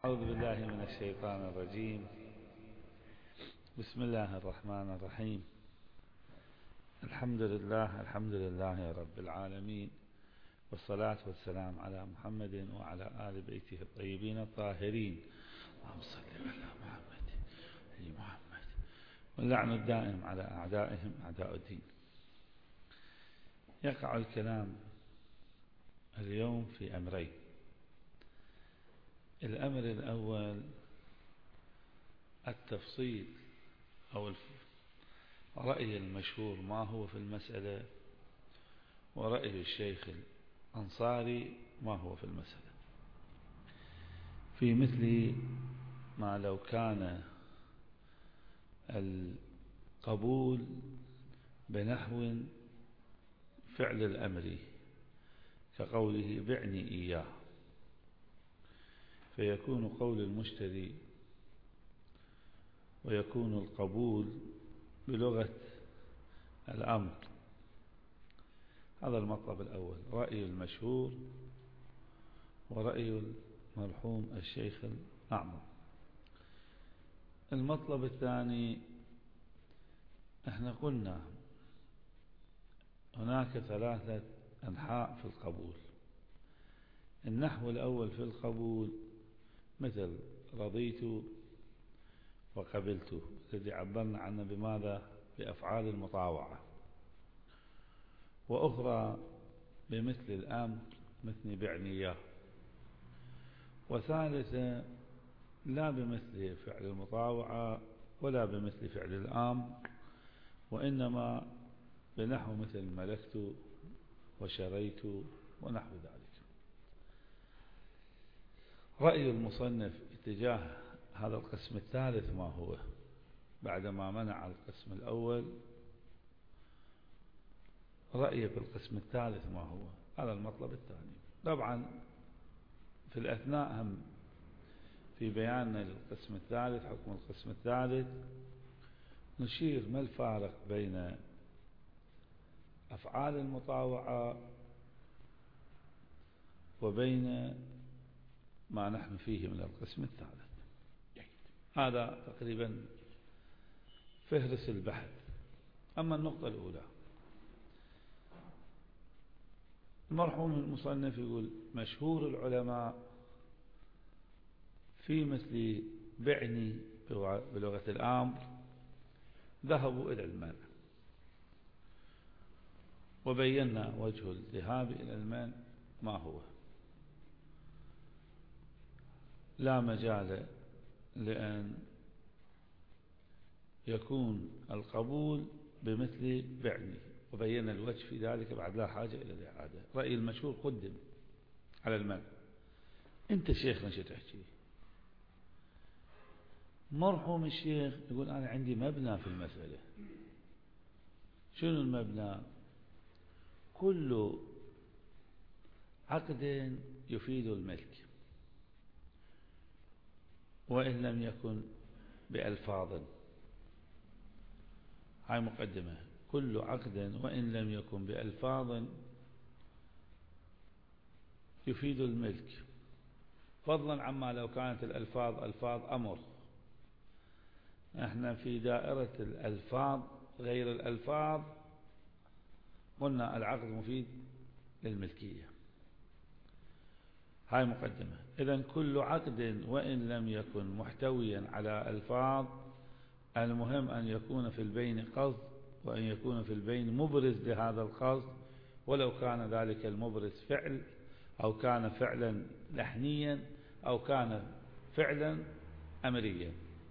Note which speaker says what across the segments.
Speaker 1: أعوذ بالله من الشيطان الرجيم. بسم الله الرحمن الرحيم. الحمد لله رب العالمين، والصلاة والسلام على محمد وعلى آل بيته الطيبين الطاهرين. اللهم صل على محمد واللعن الدائم على أعدائهم أعداء الدين. يقع الكلام اليوم في أمرين. الأمر الأول التفصيل أو الرأي المشهور ما هو في المسألة، ورأي الشيخ الأنصاري ما هو في المسألة، في مثل ما لو كان القبول بنحو فعل الأمر كقوله بعني إياه، فيكون قول المشتري ويكون القبول بلغة الأمر. هذا المطلب الأول، رأي المشهور ورأي المرحوم الشيخ الأعظم. المطلب الثاني، احنا قلنا هناك ثلاثة أنحاء في القبول. النحو الأول في القبول مثل رضيت وقبلت، الذي عبرنا عنه بماذا؟ بأفعال المطاوعة. وأخرى بمثل الأمر مثل بعني إياه. وثالثة لا بمثل فعل المطاوعة ولا بمثل فعل الأمر، وإنما بنحو مثل ملكت وشريت ونحو ذلك. رأي المصنف اتجاه هذا القسم الثالث ما هو، بعدما منع القسم الأول رأيه في القسم الثالث ما هو؟ هذا المطلب الثاني. طبعا في الأثناء هم في بيان القسم الثالث، حكم القسم الثالث، نشير ما الفارق بين أفعال المطاوعة وبين ما نحن فيه من القسم الثالث. هذا تقريبا فهرس البحث. أما النقطة الأولى، المرحوم المصنف يقول مشهور العلماء في مثل بعني بلغة الأمر ذهبوا إلى المنع، وبينا وجه الذهاب إلى المنع ما هو. لا مجال لأن يكون القبول بمثل بعني، وبينا الوجه في ذلك بعد، لا حاجة إلى الإعادة. رأي المشهور قدم على المنع. أنت شيخنا شو تحكي؟ مرحوم الشيخ يقول أنا عندي مبنى في المسألة. شنو المبنى؟ كل عقد يفيد الملك وإن لم يكن بألفاظ. هاي مقدمة. كل عقد وإن لم يكن بألفاظ يفيد الملك، فضلا عما لو كانت الألفاظ ألفاظ أمر. احنا في دائرة الألفاظ غير الألفاظ قلنا العقد مفيد للملكية. هاي مقدمة. إذن كل عقد وإن لم يكن محتويا على ألفاظ، المهم أن يكون في البين قصد، وأن يكون في البين مبرز لهذا القصد، ولو كان ذلك المبرز فعل، أو كان فعلا لحنيا، أو كان فعلا أمريا،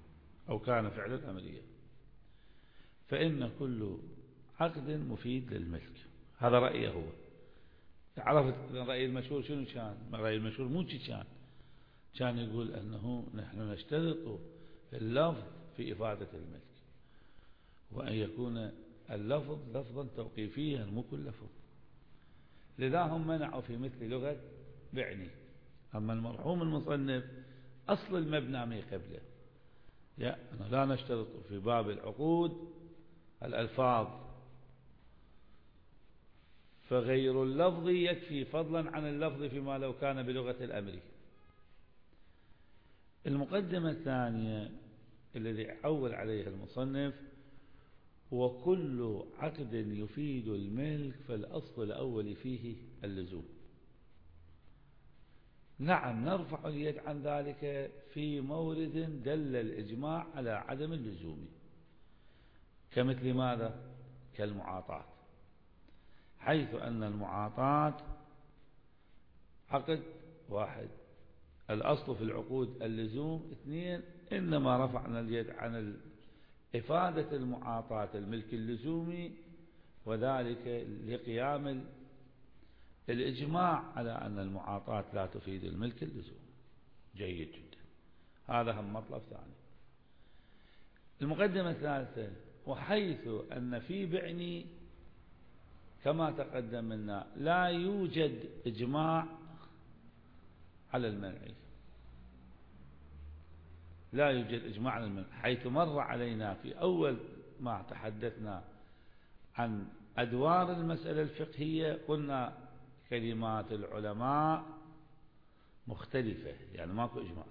Speaker 1: فإن كل عقد مفيد للملك. هذا رأيه هو. عرفت رأي المشهور شنو كان؟ رأي المشهور مو كان يقول أنه نحن نشترط اللفظ في إفادة الملك، وأن يكون اللفظ لفظا توقيفيا مو كل لفظ. لذا هم منعوا في مثل لغة بعني. أما المرحوم المصنف أصل المبنى من قبله، لا نشترط في باب العقود الألفاظ، فغير اللفظ يكفي فضلا عن اللفظ فيما لو كان بلغة الأمر. المقدمة الثانية الذي عول عليها المصنف: وكل عقد يفيد الملك فالأصل الأول فيه اللزوم. نعم، نرفع اليد عن ذلك في مورد دل الإجماع على عدم اللزوم، كمثل ماذا؟ كالمعاطاة، حيث أن المعاطاة عقد واحد، الأصل في العقود اللزوم. اثنين، إنما رفعنا اليد عن إفادة المعاطاة الملك اللزومي، وذلك لقيام الإجماع على أن المعاطاة لا تفيد الملك اللزومي. جيد جدا، هذا هم مطلب ثاني. المقدمة الثالثة: وحيث أن في بعني كما تقدم لنا لا يوجد إجماع على المنع، لا يوجد إجماع على المنع، حيث مر علينا في أول ما تحدثنا عن أدوار المسألة الفقهية قلنا كلمات العلماء مختلفة، يعني ماكو إجماع.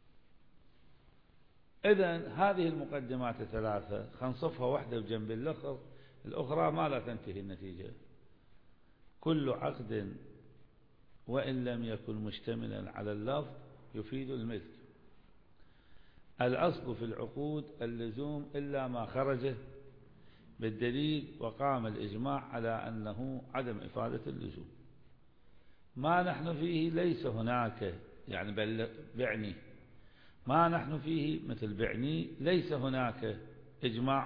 Speaker 1: إذن هذه المقدمات الثلاثة خنصفها واحدة بجنب الأخرى ما لا تنتهي النتيجة. كل عقد وإن لم يكن مشتملا على اللفظ يفيد الملك، الأصل في العقود اللزوم إلا ما خرج بالدليل وقام الإجماع على أنه عدم إفادة اللزوم. ما نحن فيه ليس هناك، يعني بعني ما نحن فيه مثل بعني ليس هناك إجماع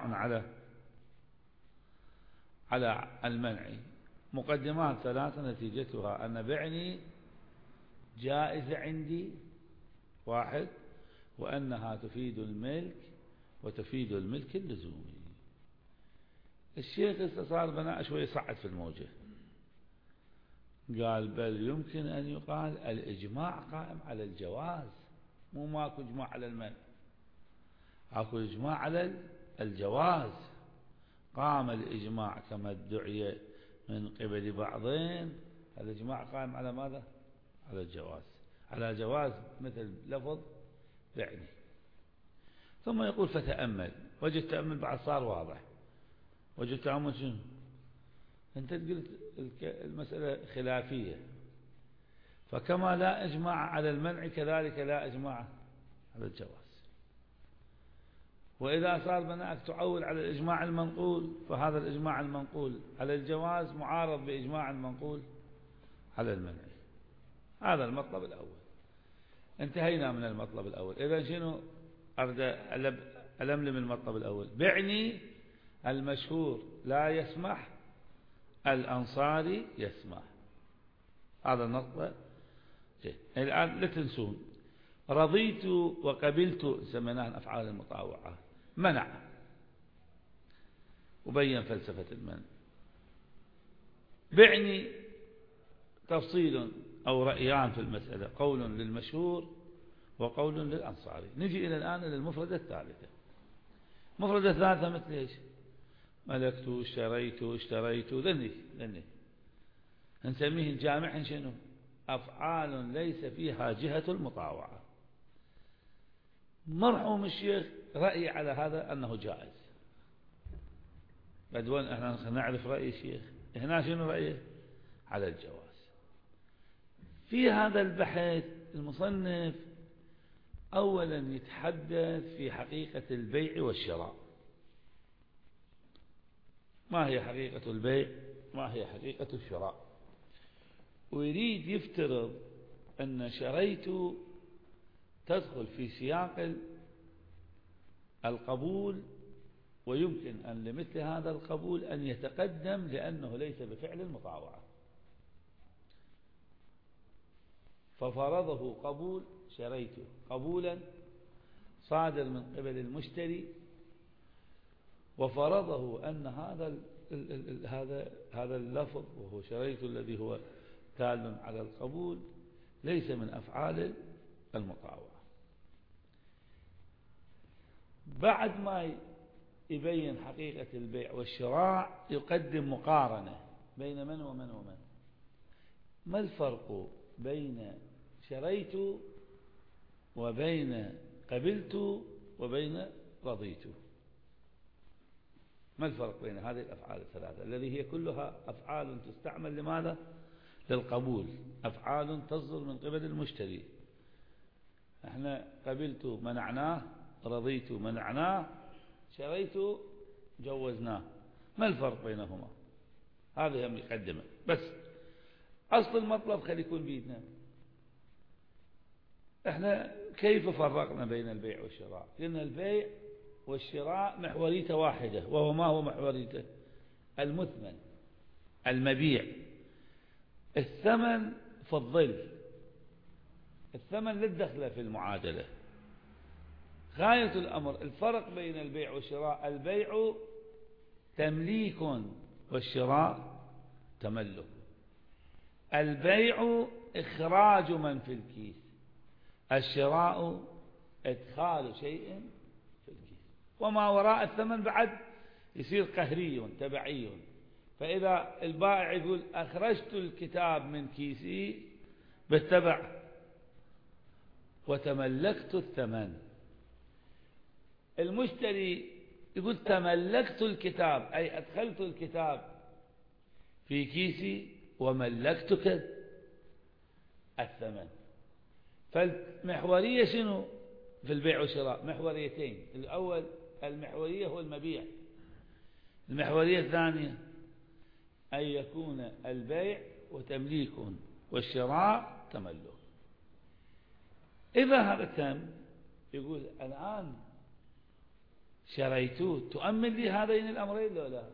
Speaker 1: على المنع. مقدمات ثلاثة نتيجتها أن بعني جائزة عندي واحد، وأنها تفيد الملك وتفيد الملك اللزومي. الشيخ استصار بناء شوي صعد في الموجة، قال بل يمكن أن يقال الإجماع قائم على الجواز، مو ماكو إجماع على المنع، اكو إجماع على الجواز. قام الإجماع كما ادعي من قبل بعضين، الإجماع قائم على ماذا؟ على الجواز، على جواز مثل لفظ بعني. ثم يقول فتأمل، وجه التأمل بعد صار واضح. وجه التأمل شنو؟ أنت قلت المسألة خلافية، فكما لا إجماع على المنع كذلك لا إجماع على الجواز. وإذا صار بناءك تعول على الإجماع المنقول، فهذا الإجماع المنقول على الجواز معارض بإجماع المنقول على المنع. هذا المطلب الأول. انتهينا من المطلب الأول. إذا شنو ألملم المطلب الأول؟ بعني المشهور لا يسمح، الأنصاري يسمح. هذا النقطة. الآن لا تنسون، رضيت وقبلت سميناها أفعال المطاوعة، منع وبين فلسفة المنع. بعني تفصيل أو رأيان في المسألة، قول للمشهور وقول للأنصاري. نجي إلى الآن إلى المفردة الثالثة. المفردة الثالثة مثل إيش؟ ملكت، اشتريت، اشتريت، ذني نسميه الجامع شنو؟ أفعال ليس فيها جهة المطاوعة. مرحوم الشيخ رأي على هذا أنه جائز. بدون احنا نعرف رأي الشيخ هنا شنو رأيه؟ على الجواز. في هذا البحث المصنف أولا يتحدث في حقيقة البيع والشراء. ما هي حقيقة البيع؟ ما هي حقيقة الشراء؟ ويريد يفترض أن شريت تدخل في سياق القبول، ويمكن أن لمثل هذا القبول أن يتقدم لأنه ليس بفعل المطاوعة، ففرضه قبول، شريت قبولا صادر من قبل المشتري، وفرضه أن هذا اللفظ وهو شريت الذي هو تال على القبول ليس من أفعال المطاوعة. بعد ما يبين حقيقة البيع والشراء يقدم مقارنة بين من ومن ومن. ما الفرق بين شريت وبين قبلت وبين رضيت. ما الفرق بين هذه الأفعال الثلاثة الذي هي كلها أفعال تستعمل لماذا؟ للقبول، أفعال تصدر من قبل المشتري. احنا قبلت منعناه، رضيت منعناه، شريت جوزناه. ما الفرق بينهما؟ هذه مقدمة بس. أصل المطلب خلي يكون بيدنا. احنا كيف فرقنا بين البيع والشراء؟ قلنا البيع والشراء محوريته واحدة، وهو ما هو محوريته؟ المثمن، المبيع. الثمن في الظل، الثمن للدخل في المعادلة. غاية الأمر الفرق بين البيع والشراء، البيع تمليك والشراء تملك. البيع إخراج من في الكيس، الشراء إدخال شيء في الكيس. وما وراء الثمن بعد يصير قهري تبعي. فإذا البائع يقول أخرجت الكتاب من كيسي بالتبع وتملكت الثمن، المشتري يقول تملكت الكتاب أي أدخلت الكتاب في كيسي وملكتك الثمن. فالمحورية شنو في البيع والشراء؟ محوريتين. الأول المحورية هو المبيع، المحورية الثانية أن يكون البيع وتمليك والشراء تملك. إذا هذا تم يقول الآن شريته، تؤمن لي هذين الأمرين لو لا؟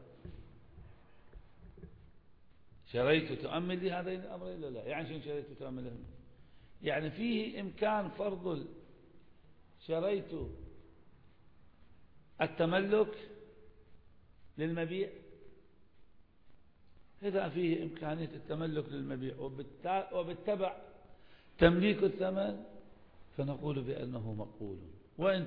Speaker 1: شريته تؤمن لي هذين الأمرين لو لا؟ يعني شنو شريته تؤمن لهم؟ يعني فيه إمكان فرض شريت التملك للمبيع. إذا فيه إمكانية التملك للمبيع وبالتبع تمليك الثمن فنقول بأنه مقبول وإن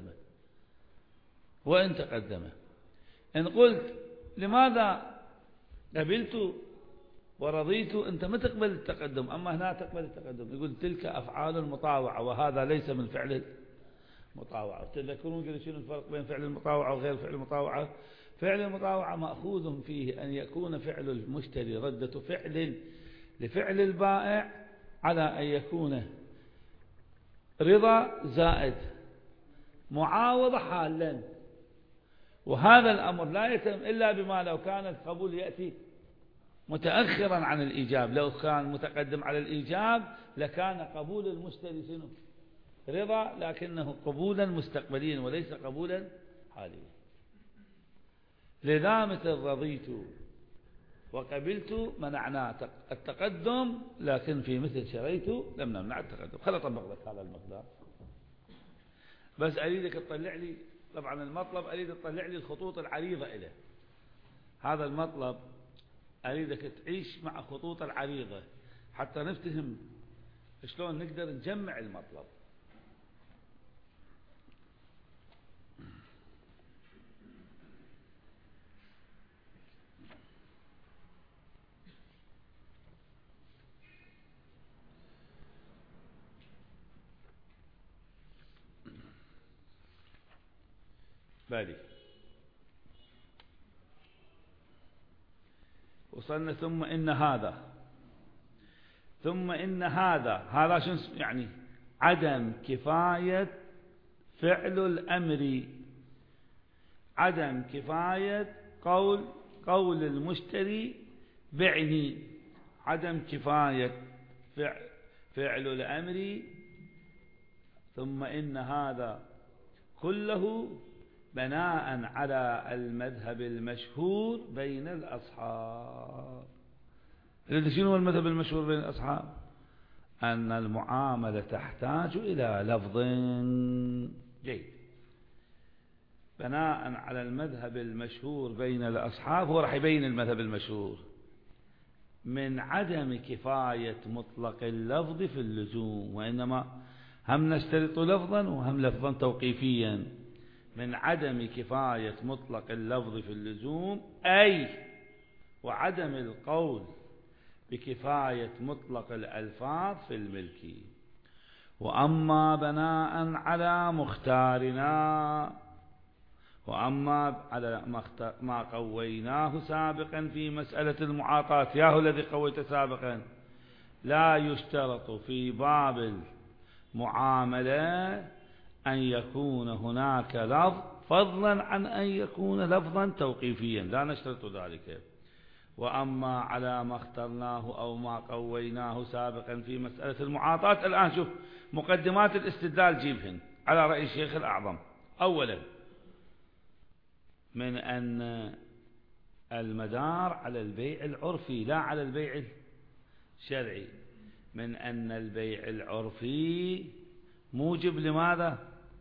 Speaker 1: تقدم. إن قلت لماذا قبلت ورضيت، أنت ما تقبل التقدم، أما هنا تقبل التقدم. يقول تلك أفعال مطاوعة وهذا ليس من فعل المطاوعة. تذكرون قلت شنو الفرق بين فعل المطاوعة وغير فعل المطاوعة؟ فعل المطاوعة مأخوذ فيه أن يكون فعل المشتري ردة فعل لفعل البائع على أن يكون رضا زائد معاوضة حالا. وهذا الأمر لا يتم إلا بما لو كان القبول يأتي متأخرا عن الإيجاب. لو كان متقدم على الإيجاب لكان قبول المشتري شنو؟ رضا، لكنه قبولا مستقبليا وليس قبولا حاليا. لذا مثل رضيت وقبلت منعنا التقدم، لكن في مثل شريت لم نمنع التقدم. خل أطبق لك هذا المقدار بس أريدك تطلع لي، طبعا المطلب أريد تطلع لي الخطوط العريضة إليه. هذا المطلب أريدك تعيش مع خطوط العريضة حتى نفتهم شلون نقدر نجمع المطلب. بالي وصلنا ثم إن هذا شنو يعني؟ عدم كفاية فعل الأمر، عدم كفاية قول المشتري بعني، عدم كفاية فعل الأمر. ثم إن هذا كله بناء على المذهب المشهور بين الأصحاب. شنو هو المذهب المشهور بين الأصحاب؟ أن المعاملة تحتاج إلى لفظ جيد. بناء على المذهب المشهور بين الأصحاب، هو راح يبين المذهب المشهور من عدم كفاية مطلق اللفظ في اللزوم، وإنما هم نشترط لفظا وهم لفظا توقيفيا. من عدم كفاية مطلق اللفظ في اللزوم، أي وعدم القول بكفاية مطلق الألفاظ في الملك. وأما بناء على مختارنا، وأما على ما قويناه سابقا في مسألة المعاطاة، ياهو الذي قويت سابقا، لا يشترط في باب المعاملة أن يكون هناك لفظ فضلا عن أن يكون لفظا توقيفيا، لا نشترط ذلك. وأما على ما اخترناه أو ما قويناه سابقا في مسألة المعاطاة، الآن شوف مقدمات الاستدلال جيبهن على رأي الشيخ الأعظم. أولا، من أن المدار على البيع العرفي لا على البيع الشرعي، من أن البيع العرفي موجب لماذا؟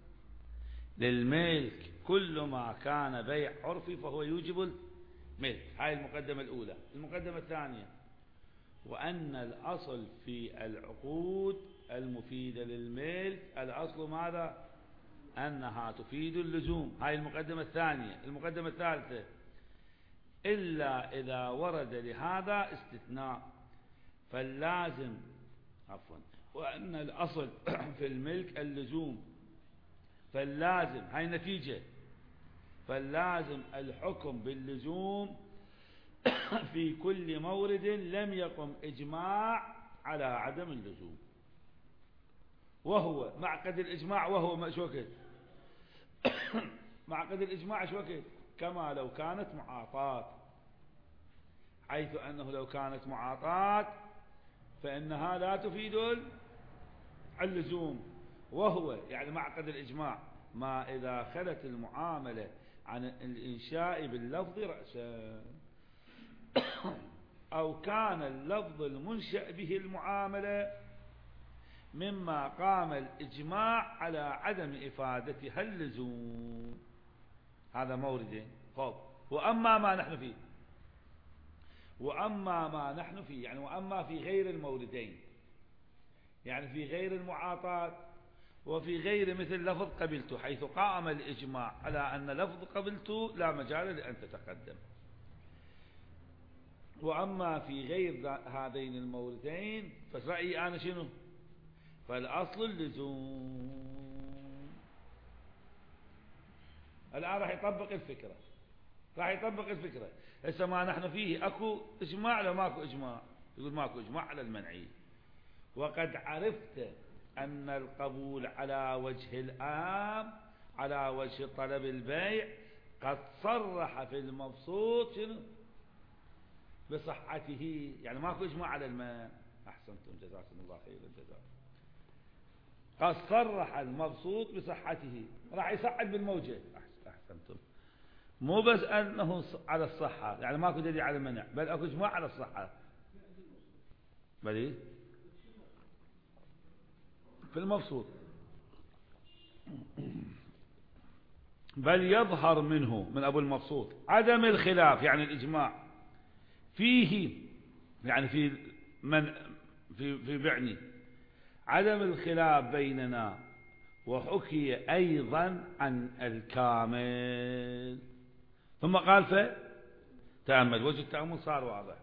Speaker 1: للملك، كل ما كان بيع عرفي فهو يوجب الملك. هاي المقدمة الأولى. المقدمة الثانية، وأن الأصل في العقود المفيدة للملك الأصل ماذا؟ أنها تفيد اللزوم. هاي المقدمة الثانية. المقدمة الثالثة، إلا إذا ورد لهذا استثناء فاللازم وأن الأصل في الملك اللزوم، فاللازم، هاي نتيجة، فاللازم الحكم باللزوم في كل مورد لم يقم إجماع على عدم اللزوم، وهو معقد الإجماع، وهو شو وقت معقد الإجماع شو وقت؟ كما لو كانت معاطاة، حيث أنه لو كانت معاطاة فإنها لا تفيد اللزوم، وهو يعني معقد الإجماع ما إذا خلت المعاملة عن الإنشاء باللفظ رأسا، أو كان اللفظ المنشأ به المعاملة مما قام الإجماع على عدم إفادتها اللزوم. هذا موردين. خب، وأما ما نحن فيه، وأما ما نحن فيه يعني وأما في غير الموردين، يعني في غير المعاطاة وفي غير مثل لفظ قبلت، حيث قام الإجماع على أن لفظ قبلت لا مجال لأن تتقدم. وأما في غير هذين الموردين فرأيي أنا شنو؟ فالأصل اللزوم. الآن راح يطبق الفكرة، راح يطبق الفكرة. هسه ما نحن فيه أكو إجماع لو ماكو إجماع؟ يقول ماكو إجماع على المنعي. وقد عرفت أن القبول على وجه العام على وجه طلب البيع قد صرح في المبسوط شنو؟ بصحته، يعني ماكو إجماع على المنع. أحسنتم، جزاكم الله خير الجزاء. قد صرح المبسوط بصحته، راح يصعد بالموجة. أحسنتم، مو بس أنه على الصحة، يعني ماكو دليل على المنع، بل أكو إجماع على الصحة. بل في المبسوط، بل يظهر منه من أبو المبسوط عدم الخلاف، يعني الإجماع فيه، يعني في بعني عدم الخلاف بيننا، وحكي أيضا عن الكامل. ثم قال فتأمل، وجه التأمل صار واضح.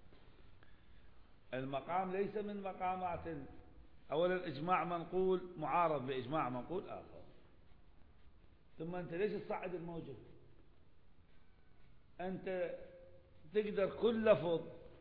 Speaker 1: المقام ليس من مقامات، أولا إجماع منقول معارض بإجماع منقول آخر. ثم أنت ليش تصعد الموجة؟ أنت تقدر كل لفظ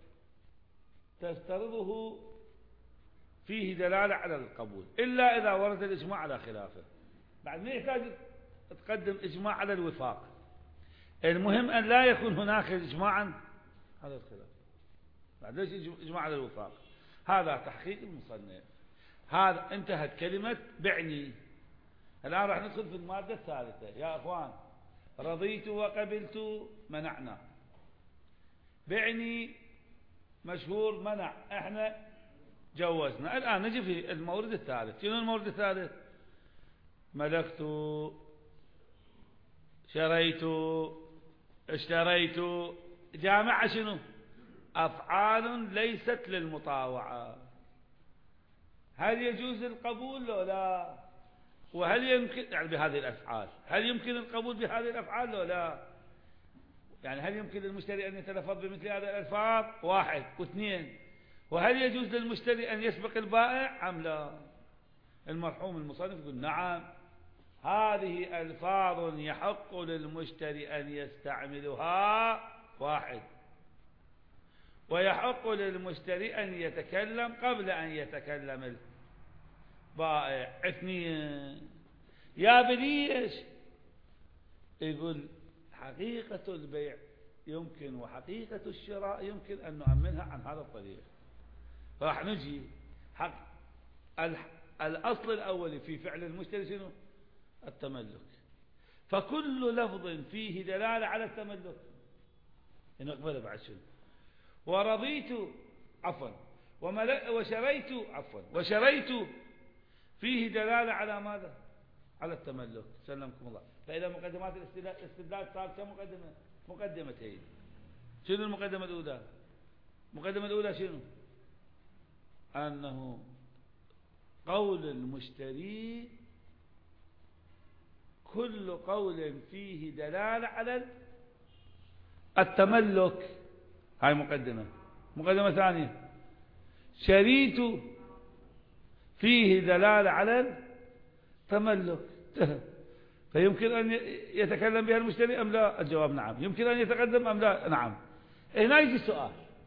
Speaker 1: تفترضه فيه دلالة على القبول، إلا إذا ورد الإجماع على خلافه. بعد ما يحتاج تقدم إجماع على الوفاق، المهم أن لا يكون هناك إجماعا على الخلاف. بعد ليش إجماع على الوفاق؟ هذا تحقيق المصنف. هذا انتهت كلمة بعني. الآن راح ندخل في المادة الثالثة. يا أخوان، رضيت وقبلت منعنا، بعني مشهور منع، احنا جوزنا. الآن نجي في المورد الثالث. شنو المورد الثالث؟ ملكت، شريت، اشتريت، جامعة شنو؟ أفعال ليست للمطاوعة. هل يجوز القبول لو لا؟ وهل يمكن يعني بهذه الأفعال، هل يمكن القبول بهذه الأفعال لو لا؟ يعني هل يمكن للمشتري أن يتلفظ بمثل هذه الألفاظ؟ واحد. واثنين، وهل يجوز للمشتري أن يسبق البائع أم لا؟ المرحوم المصنف يقول نعم هذه ألفاظ يحق للمشتري أن يستعملها، واحد، ويحق للمشتري أن يتكلم قبل أن يتكلم البائع، اثنين. يا بليش؟ يقول حقيقة البيع يمكن وحقيقة الشراء يمكن أن نؤمنها عن هذا الطريق. راح نجي حق الأصل الأولي في فعل المشتري شنو؟ التملك. فكل لفظ فيه دلالة على التملك نقبله بعد شنو؟ ورضيت عفوا وشريت فيه دلالة على ماذا؟ على التملك. سلمكم الله. فإذا مقدمات الاستدلال صار كم مقدمة؟ مقدمتين. شنو المقدمة الأولى؟ المقدمة الأولى شنو؟ أنه قول المشتري كل قول فيه دلالة على التملك، هاي مقدمة. مقدمة ثانية شريت فيه دلالة على التملك. فيمكن أن يتكلم بها المشتري أم لا؟ الجواب نعم. يمكن أن يتقدم أم لا؟ نعم. هنا يجي السؤال،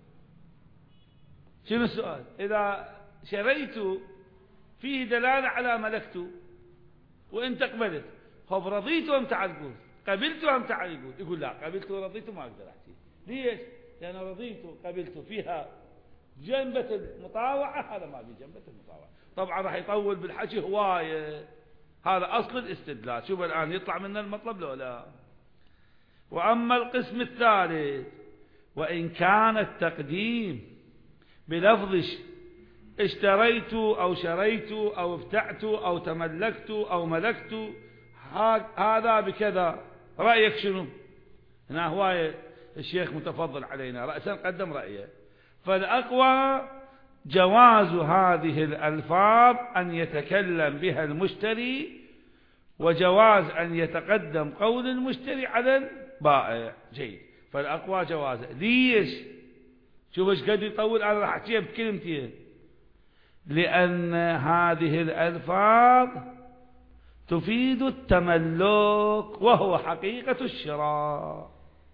Speaker 1: شنو السؤال؟ إذا شريت فيه دلالة على ملكت وانت قبلت، خب رضيت أم تعال؟ قبلت أم تعال؟ يقول لا، قبلت ورضيت ما أقدر أحكي. ليش؟ لأن رضيت قبلت فيها جنبة المطاوعة، هذا ما في جنبة المطاوعة. طبعا راح يطول بالحكي هواية. هذا أصل الاستدلال. شوف الآن يطلع منا المطلب لو لا. وأما القسم الثالث، وإن كان التقديم بلفظ اشتريت أو شريت أو ابتعت أو تملكت أو ملكت، هذا بكذا، رأيك شنو؟ هنا هواية الشيخ متفضل علينا، رأسا قدم رأيه. فالأقوى جواز هذه الألفاظ أن يتكلم بها المشتري، وجواز أن يتقدم قول المشتري على البائع. جيد. فالأقوى جوازه. ليش؟ شوف ايش قد يطول، أنا راح أحكيها بكلمتين. لأن هذه الألفاظ تفيد التملك وهو حقيقة الشراء.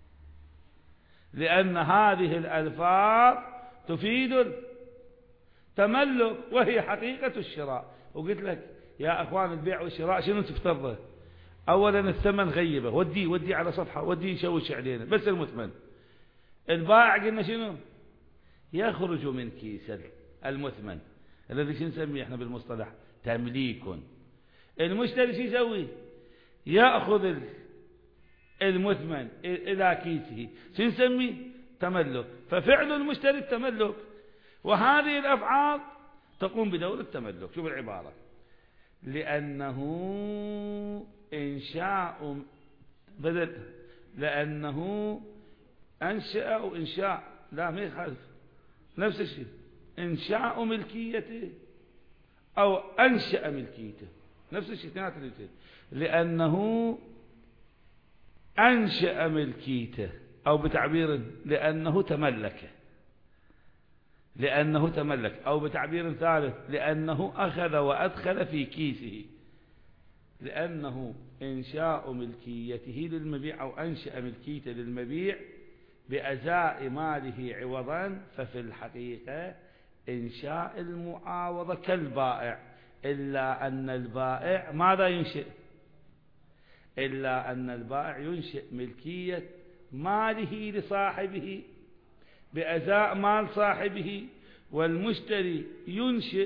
Speaker 1: لأن هذه الألفاظ تفيد التملك وهي حقيقة الشراء. وقلت لك يا أخوان البيع والشراء شنو تفترضه؟ أولا الثمن غيبه، ودي على صفحة، ودي يشوش علينا، بس المثمن. البائع قلنا شنو؟ يخرج من كيس المثمن الذي شو نسميه احنا بالمصطلح؟ تمليك. المشتري شو يسوي؟ يأخذ المثمن إلى كيسه، شو نسميه؟ تملك. ففعل المشتري التملك، وهذه الأفعال تقوم بدور التملك. شوف العبارة: لأنه إنشاء بدل، لأنه أنشأ أو إنشاء، لا ما يخالف، نفس الشيء، إنشاء ملكيته أو أنشأ ملكيته، نفس الشيء. لأنه أنشأ ملكيته، أو بتعبير لأنه تملك، لأنه تملك، أو بتعبير ثالث لأنه أخذ وأدخل في كيسه. لأنه إنشاء ملكيته للمبيع أو أنشأ ملكيته للمبيع بأزاء ماله عوضا، ففي الحقيقة إنشاء المعاوضة كالبائع، إلا أن البائع ماذا ينشئ؟ إلا أن البائع ينشئ ملكية ماله لصاحبه بأزاء مال صاحبه، والمشتري ينشئ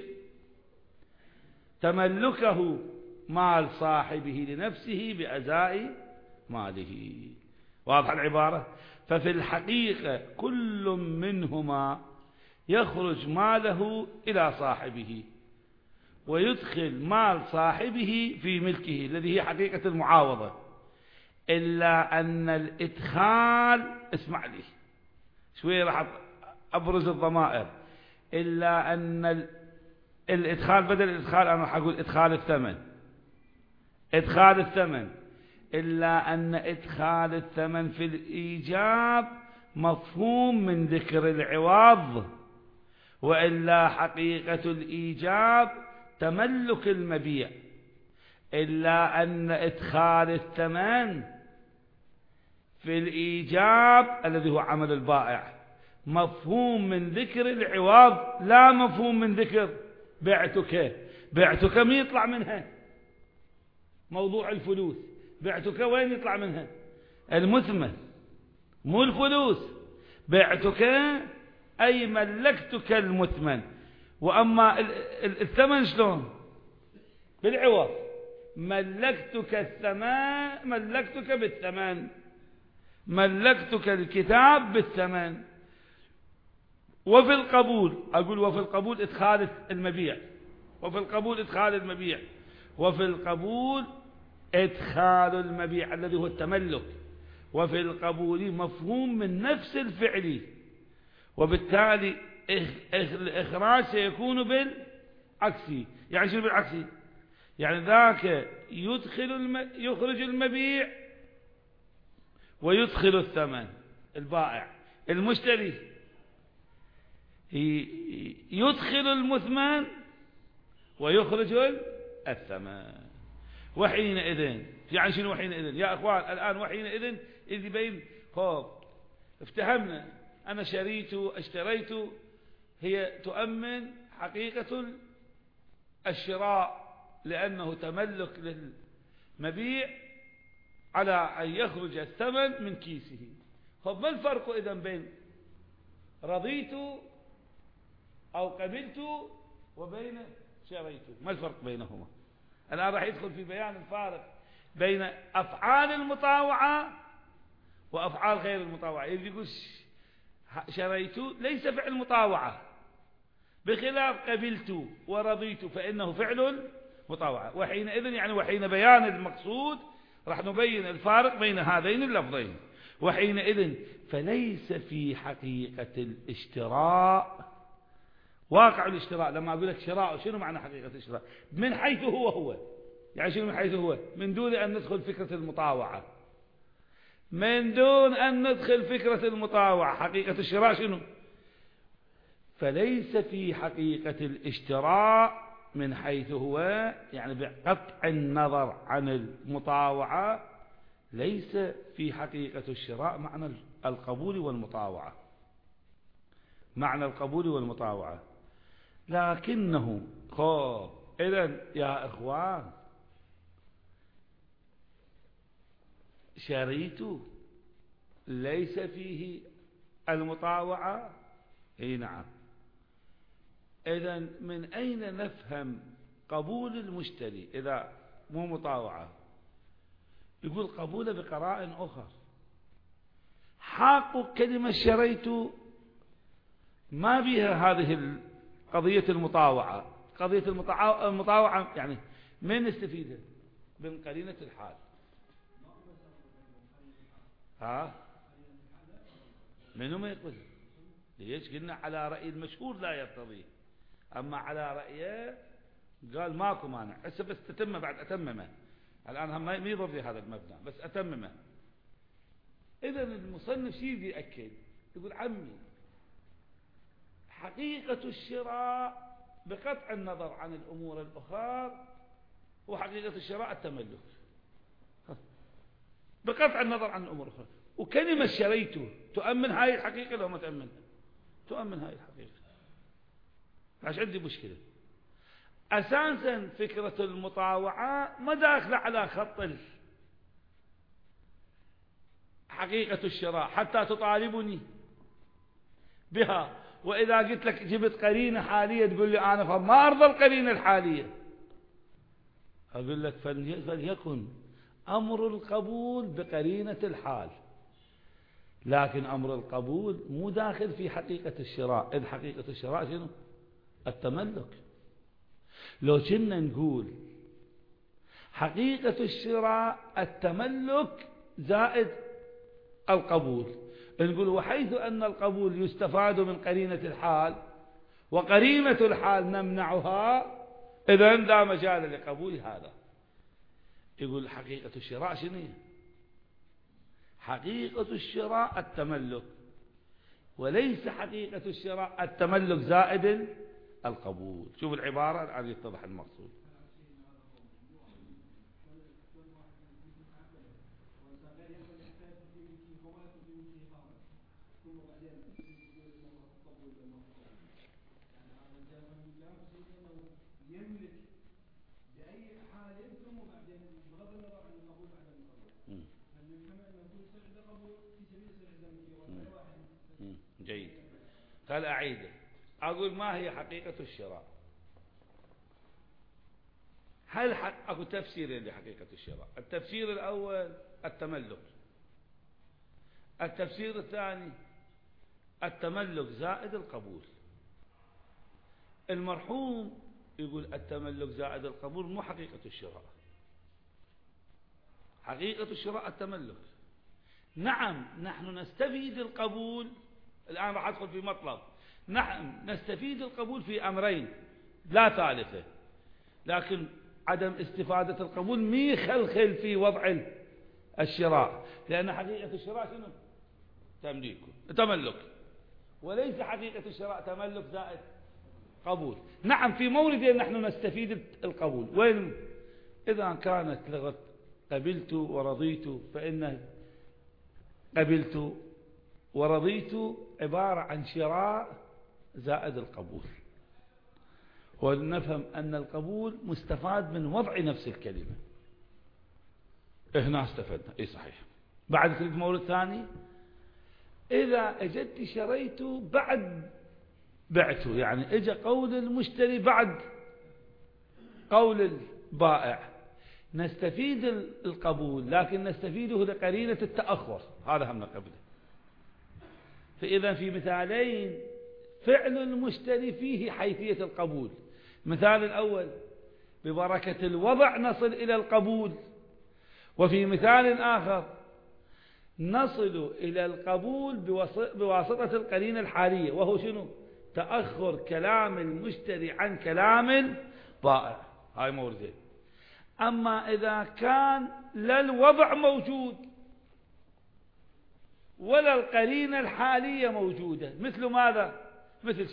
Speaker 1: تملكه مال صاحبه لنفسه بأزاء ماله. واضح العبارة؟ ففي الحقيقة كل منهما يخرج ماله إلى صاحبه ويدخل مال صاحبه في ملكه الذي هي حقيقة المعاوضة، إلا أن الإدخال، اسمع لي شوية راح أبرز الضمائر، إلا أن الإدخال، بدل الإدخال أنا راح أقول إدخال الثمن، إدخال الثمن، إلا أن إدخال الثمن في الإيجاب مفهوم من ذكر العوض، وإلا حقيقة الإيجاب تملك المبيع، إلا أن إدخال الثمن في الإيجاب الذي هو عمل البائع مفهوم من ذكر العوض، لا مفهوم من ذكر بعتك. بعتك مين يطلع منها؟ موضوع الفلوس. بعتك وين يطلع منها؟ المثمن، مو الفلوس. بعتك أي ملكتك المثمن. وأما الثمن شلون؟ بالعوض. ملكتك الثمن، ملكتك بالثمن، ملكتك الكتاب بالثمن. وفي القبول أقول وفي القبول إدخال المبيع، وفي القبول إدخال المبيع، وفي القبول إدخال المبيع الذي هو التملك، وفي القبول مفهوم من نفس الفعل، وبالتالي الإخراج سيكون بالعكسي. يعني شنو بالعكسي؟ يعني ذاك يخرج المبيع ويدخل الثمن. البائع المشتري يدخل المثمن ويخرج الثمن. وحينئذ يعني شنو وحينئذ يا أخوان؟ الآن وحينئذ إذ بين خوف افتهمنا أنا شريت اشتريت، هي تؤمن حقيقة الشراء لأنه تملك للمبيع على أن يخرج الثمن من كيسه. طب ما الفرق إذا بين رضيت أو قبلت وبين شريت؟ ما الفرق بينهما؟ الآن راح يدخل في بيان الفارق بين أفعال المطاوعة وأفعال غير المطاوعة. إذا يقول شريت ليس فعل مطاوعة، بخلاف قبلت ورضيت فإنه فعل مطاوعة. وحينئذ يعني وحين بيان المقصود راح نبين الفارق بين هذين اللفظين. وحينئذ فليس في حقيقة الاشتراء واقع الاشتراء. لما أقول لك شراء، شنو معنى حقيقة الاشتراء؟ من حيث هو يعني شنو من حيث هو؟ من دون أن ندخل فكرة المطاوعة، من دون أن ندخل فكرة المطاوعة. حقيقة الشراء شنو؟ فليس في حقيقة الاشتراء من حيث هو، يعني بقطع النظر عن المطاوعة، ليس في حقيقة الشراء معنى القبول والمطاوعة، معنى القبول والمطاوعة. لكنه إذن يا إخوان شريت ليس فيه المطاوعة. اي نعم. إذن من أين نفهم قبول المشتري إذا مو مطاوعة؟ يقول قبوله بقرائن أخر. حاق كلمة شريت ما بها هذه قضية المطاوعة. قضية المطاوعة يعني من نستفيدها؟ من قرينة الحال. منو ما يقبل؟ ليش قلنا على رأي المشهور لا يرتضي، أما على رأيه قال ماكو مانع. هسه بس تتمه بعد أتممه. الآن هم ما يضر هذا المبنى بس أتممه. إذا المصنف شيء بيأكد، يقول عمي حقيقة الشراء بقطع النظر عن الأمور الأخرى، وحقيقة الشراء التملك بقطع النظر عن الأمور الأخرى. وكلمة شريته تؤمن هاي الحقيقة لو ما تؤمنها؟ تؤمن هاي الحقيقة. عشان عندي مشكلة أساسا فكرة المطاوعة ما داخلة على خط حقيقة الشراء حتى تطالبني بها. وإذا قلت لك جبت قرينة حالية تقول لي أنا فما أرضى القرينة الحالية، أقول لك فليكن أمر القبول بقرينة الحال، لكن أمر القبول مو داخل في حقيقة الشراء. إذ حقيقة الشراء شنو؟ التملك. لو كنا نقول حقيقة الشراء التملك زائد القبول، نقول وحيث أن القبول يستفاد من قرينة الحال وقرينة الحال نمنعها، إذن لا مجال لقبول هذا. يقول حقيقة الشراء شنو؟ حقيقة الشراء التملك، وليس حقيقة الشراء التملك زائد القبول. شوف العبارة الآن يتضح المقصود. جيد. قال أعيده، أقول ما هي حقيقة الشراء؟ هل أكو تفسيرين لحقيقة الشراء. التفسير الأول التملك، التفسير الثاني التملك زائد القبول. المرحوم يقول التملك زائد القبول مو حقيقة الشراء، حقيقة الشراء التملك. نعم نحن نستفيد القبول، الآن راح أدخل في مطلب، نحن نستفيد القبول في أمرين لا ثالثة، لكن عدم استفادة القبول مي يخلخل في وضع الشراء، لأن حقيقة الشراء شنو؟ تملك، وليس حقيقة الشراء تملك زائد قبول. نعم في موردين نحن نستفيد القبول، وين؟ إذا كانت لغة قبلت ورضيت، فإن قبلت ورضيت عبارة عن شراء زائد القبول، ونفهم أن القبول مستفاد من وضع نفس الكلمة. هنا استفدنا، اي صحيح. بعد تريد مورد ثاني، إذا أجدت شريت بعد بعت، يعني اجى قول المشتري بعد قول البائع، نستفيد القبول لكن نستفيده لقرينة التأخر، هذا هم قبله. فإذا في مثالين فعل المشتري فيه حيثية القبول. مثال الأول ببركة الوضع نصل إلى القبول، وفي مثال آخر نصل إلى القبول بواسطة القرينة الحالية، وهو شنو؟ تأخر كلام المشتري عن كلام البائع. هاي موردين. أما إذا كان لا الوضع موجود ولا القرينة الحالية موجودة، مثل ماذا؟ مثل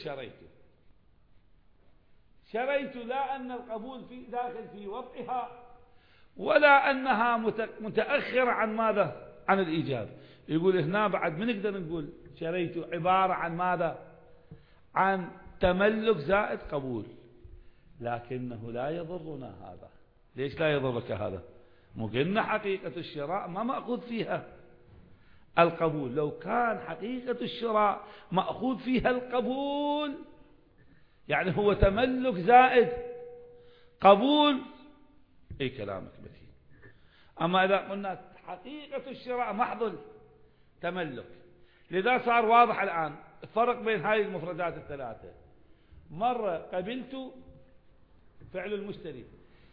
Speaker 1: شريت لا أن القبول في داخل في وضعها ولا أنها متأخرة عن ماذا؟ عن الإيجاب. يقول هنا بعد من نقدر نقول شريت عبارة عن ماذا؟ عن تملك زائد قبول، لكنه لا يضرنا هذا. ليش لا يضرك هذا؟ مو قلنا حقيقة الشراء ما مأخوذ فيها القبول. لو كان حقيقة الشراء مأخوذ فيها القبول، يعني هو تملك زائد قبول، اي كلامك متين. اما اذا قلنا حقيقة الشراء محض تملك، لذا صار واضح الآن الفرق بين هذه المفردات الثلاثة. مرة قبلت فعل المشتري،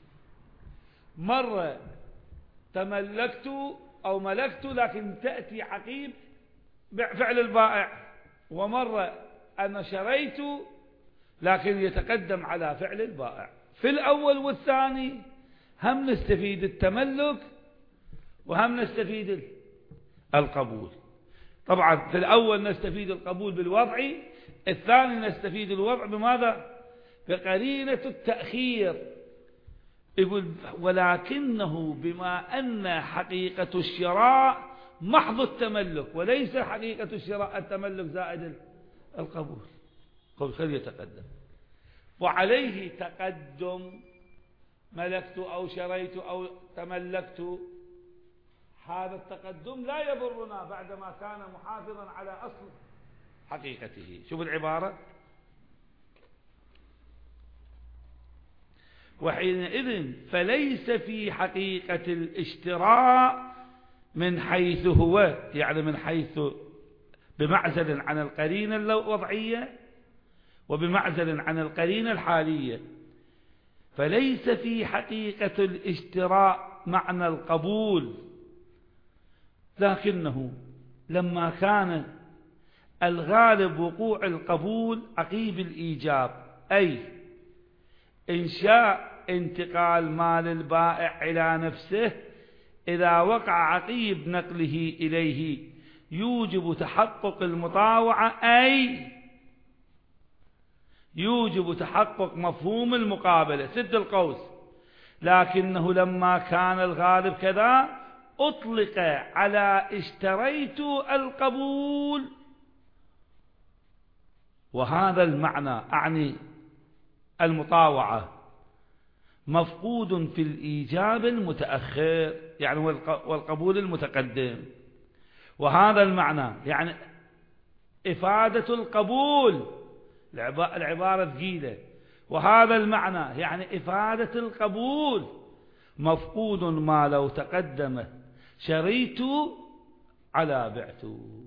Speaker 1: مرة تملكت أو ملكت لكن تأتي عقيب فعل البائع، ومرة أنا شريت لكن يتقدم على فعل البائع. في الأول والثاني هم نستفيد التملك وهم نستفيد القبول. طبعا في الأول نستفيد القبول بالوضع، الثاني نستفيد الوضع بماذا؟ بقرينة التأخير. يقول ولكنه بما أن حقيقة الشراء محض التملك وليس حقيقة الشراء التملك زائد القبول، قل خل يتقدم، وعليه تقدم ملكت أو شريت أو تملكت. هذا التقدم لا يضرنا بعدما كان محافظا على أصل حقيقته. شوف العبارة، وحينئذ فليس في حقيقة الاشتراء من حيث هو، يعني من حيث بمعزل عن القرينة الوضعية وبمعزل عن القرينة الحالية، فليس في حقيقة الاشتراء معنى القبول، لكنه لما كان الغالب وقوع القبول عقيب الإيجاب، أي إنشاء انتقال مال البائع إلى نفسه إذا وقع عقيب نقله إليه يوجب تحقق المطاوعة، أي يوجب تحقق مفهوم المقابلة سد القوس، لكنه لما كان الغالب كذا أطلق على اشتريت القبول، وهذا المعنى أعني المطاوعة مفقود في الإيجاب المتأخر يعني والقبول المتقدم، وهذا المعنى يعني إفادة القبول العبارة ثقيلة، وهذا المعنى يعني إفادة القبول مفقود ما لو تقدم شريت على بعت،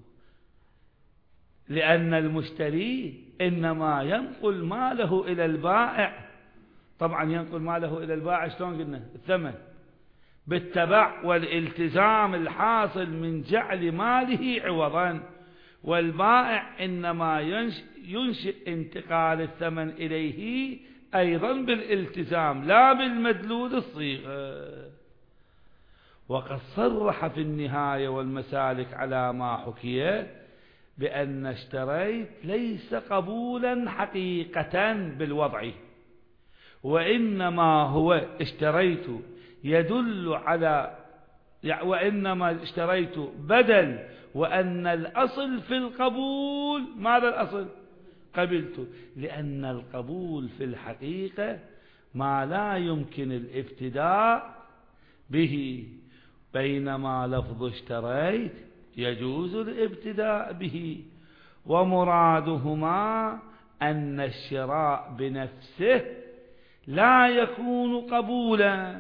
Speaker 1: لأن المشتري إنما ينقل ماله إلى البائع، طبعا ينقل ماله إلى البائع شلون قلنا الثمن بالتبع والالتزام الحاصل من جعل ماله عوضا، والبائع إنما ينشئ انتقال الثمن إليه أيضا بالالتزام لا بالمدلول الصيغة. وقد صرح في النهاية والمسالك على ما حكي بأن اشتريت ليس قبولا حقيقة بالوضع، وإنما هو اشتريت يدل على وإنما اشتريت بدل، وأن الأصل في القبول ماذا الأصل؟ قبلت، لأن القبول في الحقيقة ما لا يمكن الافتداء به، بينما لفظ اشتريت يجوز الابتداء به، ومرادهما أن الشراء بنفسه لا يكون قبولا،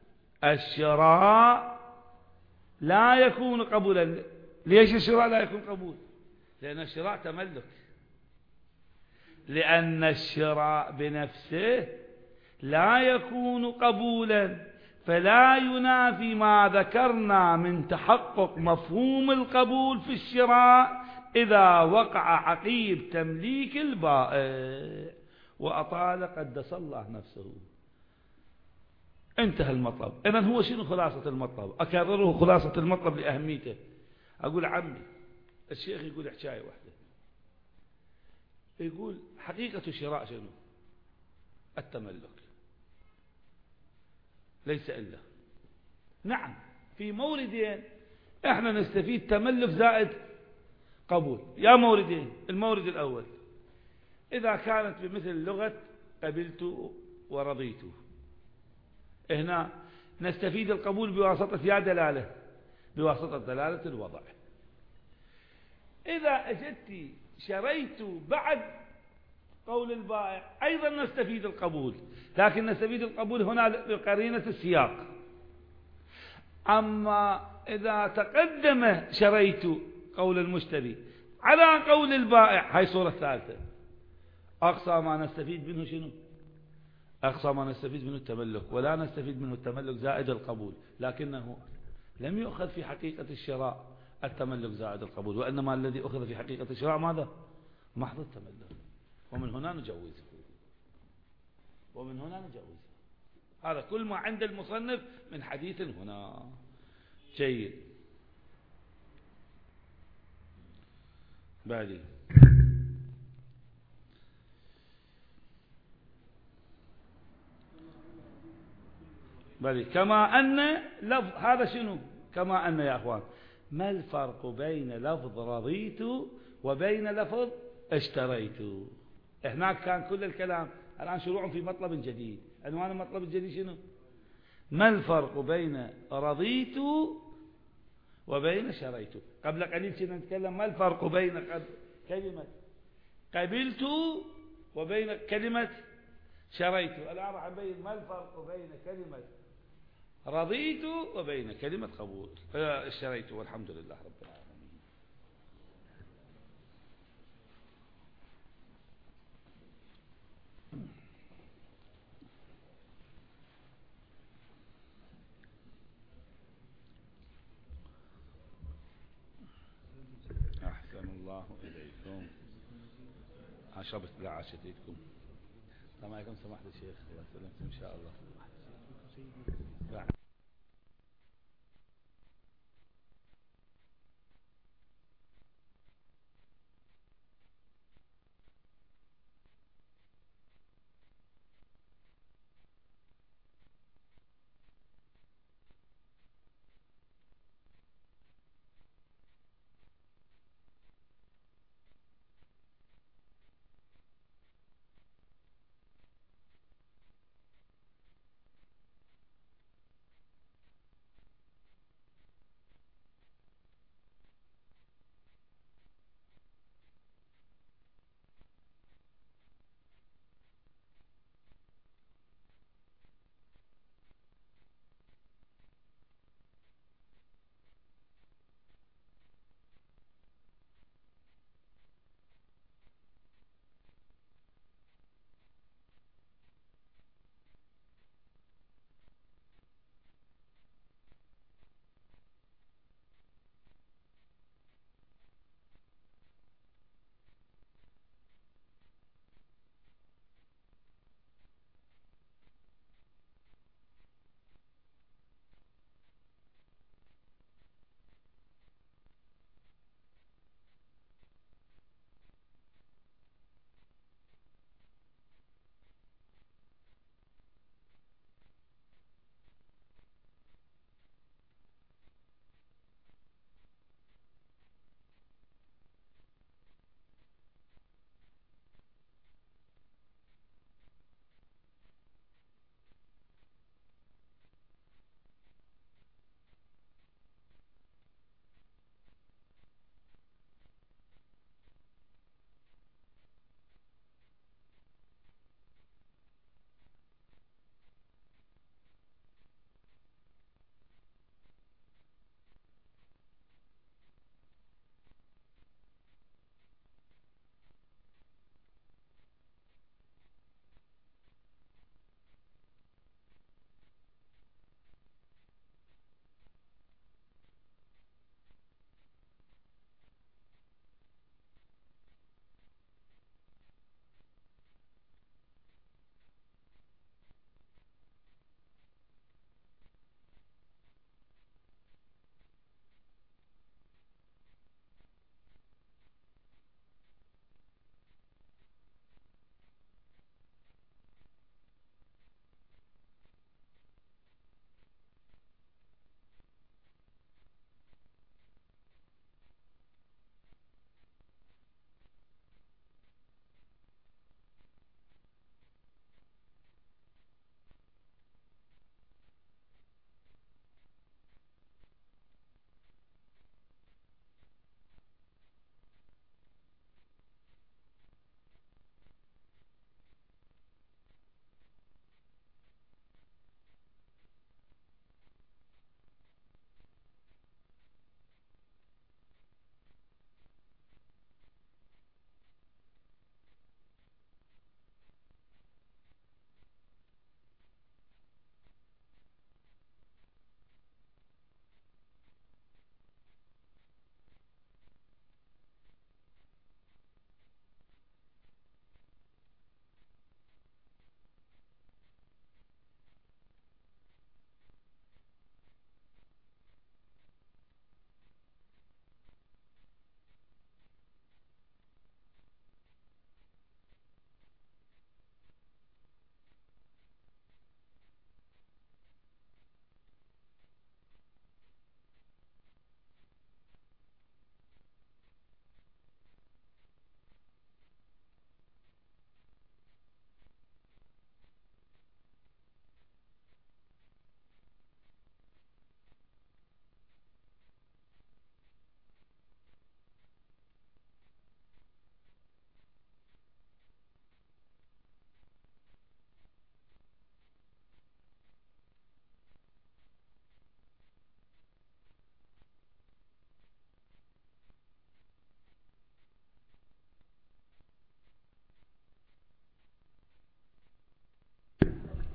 Speaker 1: الشراء لا يكون قبولا. ليش الشراء لا يكون قبول؟ لأن الشراء تملك، لأن الشراء بنفسه لا يكون قبولا، فلا ينافي ما ذكرنا من تحقق مفهوم القبول في الشراء إذا وقع عقيب تمليك البائع. وأطال قدس الله نفسه. انتهى المطلب. إذن هو شنو خلاصة المطلب؟ أكرره خلاصة المطلب لأهميته. أقول عمي الشيخ يقول حكاية واحدة، يقول حقيقة الشراء شنو؟ التملك ليس إلا. نعم في موردين احنا نستفيد تملك زائد قبول، يا موردين. المورد الأول إذا كانت بمثل لغة قبلت ورضيت، هنا نستفيد القبول بواسطة يا دلالة، بواسطة دلالة الوضع. إذا أجدت شريت بعد قول البائع أيضا نستفيد القبول، لكن نستفيد القبول هنا بقرينة السياق. أما إذا تقدم شريت قول المشتري على قول البائع، هاي صورة ثالثة، أقصى ما نستفيد منه شنو؟ أقصى ما نستفيد منه التملك، ولا نستفيد منه التملك زائد القبول، لكنه لم يؤخذ في حقيقة الشراء التملك زائد القبول، وإنما الذي أخذ في حقيقة الشراء ماذا؟ محض التملك. ومن هنا نجوزه، ومن هنا نجوزه. هذا كل ما عند المصنف من حديث هنا. جيد. بعدين كما أن لفظ هذا شنو؟ كما أن يا أخوان ما الفرق بين لفظ رضيت وبين لفظ اشتريت؟ هناك كان كل الكلام، الآن شروع في مطلب جديد. عنوان المطلب الجديد شنو؟ ما الفرق بين رضيت وبين شريت؟ قبل قليل كنا نتكلم ما الفرق بين كلمة قبلت وبين كلمة شريت. الآن راح نبين ما الفرق بين كلمة رضيت وبين كلمة قبول اشتريت. والحمد لله رب العالمين. أحسن الله إليكم. عشرت لا عاشتكم. السلام عليكم. سماحة الشيخ الله يسلمكم إن شاء الله.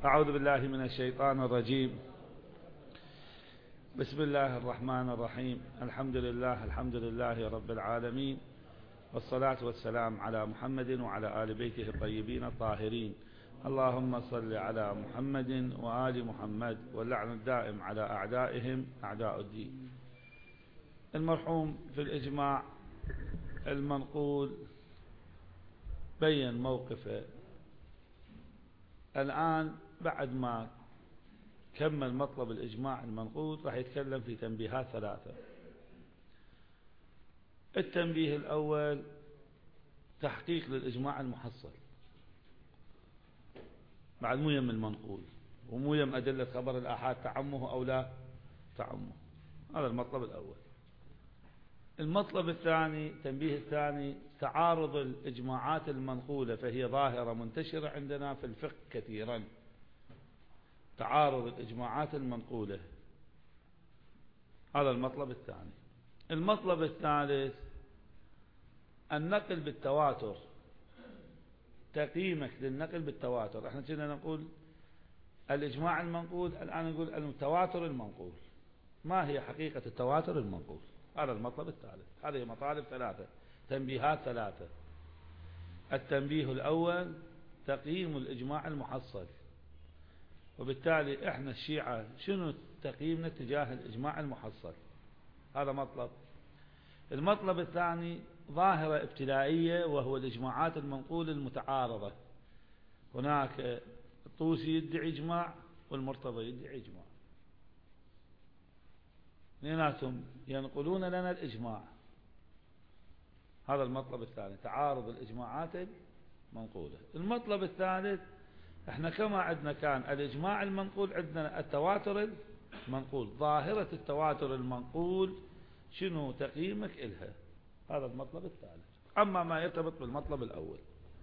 Speaker 1: أعوذ بالله من الشيطان الرجيم. بسم الله الرحمن الرحيم. الحمد لله رب العالمين، والصلاة والسلام على محمد وعلى آل بيته الطيبين الطاهرين. اللهم صل على محمد وآل محمد، واللعن الدائم على أعدائهم أعداء الدين. المرحوم في الإجماع المنقول بين موقفه. الآن بعد ما كمل مطلب الإجماع المنقول راح يتكلم في تنبيهات ثلاثة. التنبيه الأول تحقيق للإجماع المحصل، بعد مو يم المنقول ومو يم أدلة خبر الآحاد تعمه أو لا تعمه. هذا المطلب الأول. المطلب الثاني، تنبيه الثاني، تعارض الإجماعات المنقولة، فهي ظاهرة منتشرة عندنا في الفقه كثيرا. تعارض الإجماعات المنقولة، هذا المطلب الثاني. المطلب الثالث النقل بالتواتر، تقييمك للنقل بالتواتر. احنا كنا نقول الإجماع المنقول، الآن نقول التواتر المنقول. ما هي حقيقة التواتر المنقول؟ هذا المطلب الثالث. هذه مطالب ثلاثة، تنبيهات ثلاثة. التنبيه الأول تقييم الإجماع المحصل، وبالتالي احنا الشيعة شنو تقييمنا تجاه الإجماع المحصل؟ هذا مطلب. المطلب الثاني ظاهرة ابتدائية، وهو الإجماعات المنقولة المتعارضة. هناك الطوسي يدعي إجماع والمرتضى يدعي إجماع، اثنيناتهم ينقلون لنا الإجماع. هذا المطلب الثاني، تعارض الإجماعات المنقولة. المطلب الثالث، احنا كما عندنا كان الإجماع المنقول، عندنا التواتر المنقول. ظاهرة التواتر المنقول شنو تقييمك إلها؟ هذا المطلب الثالث. أما ما يرتبط بالمطلب الأول،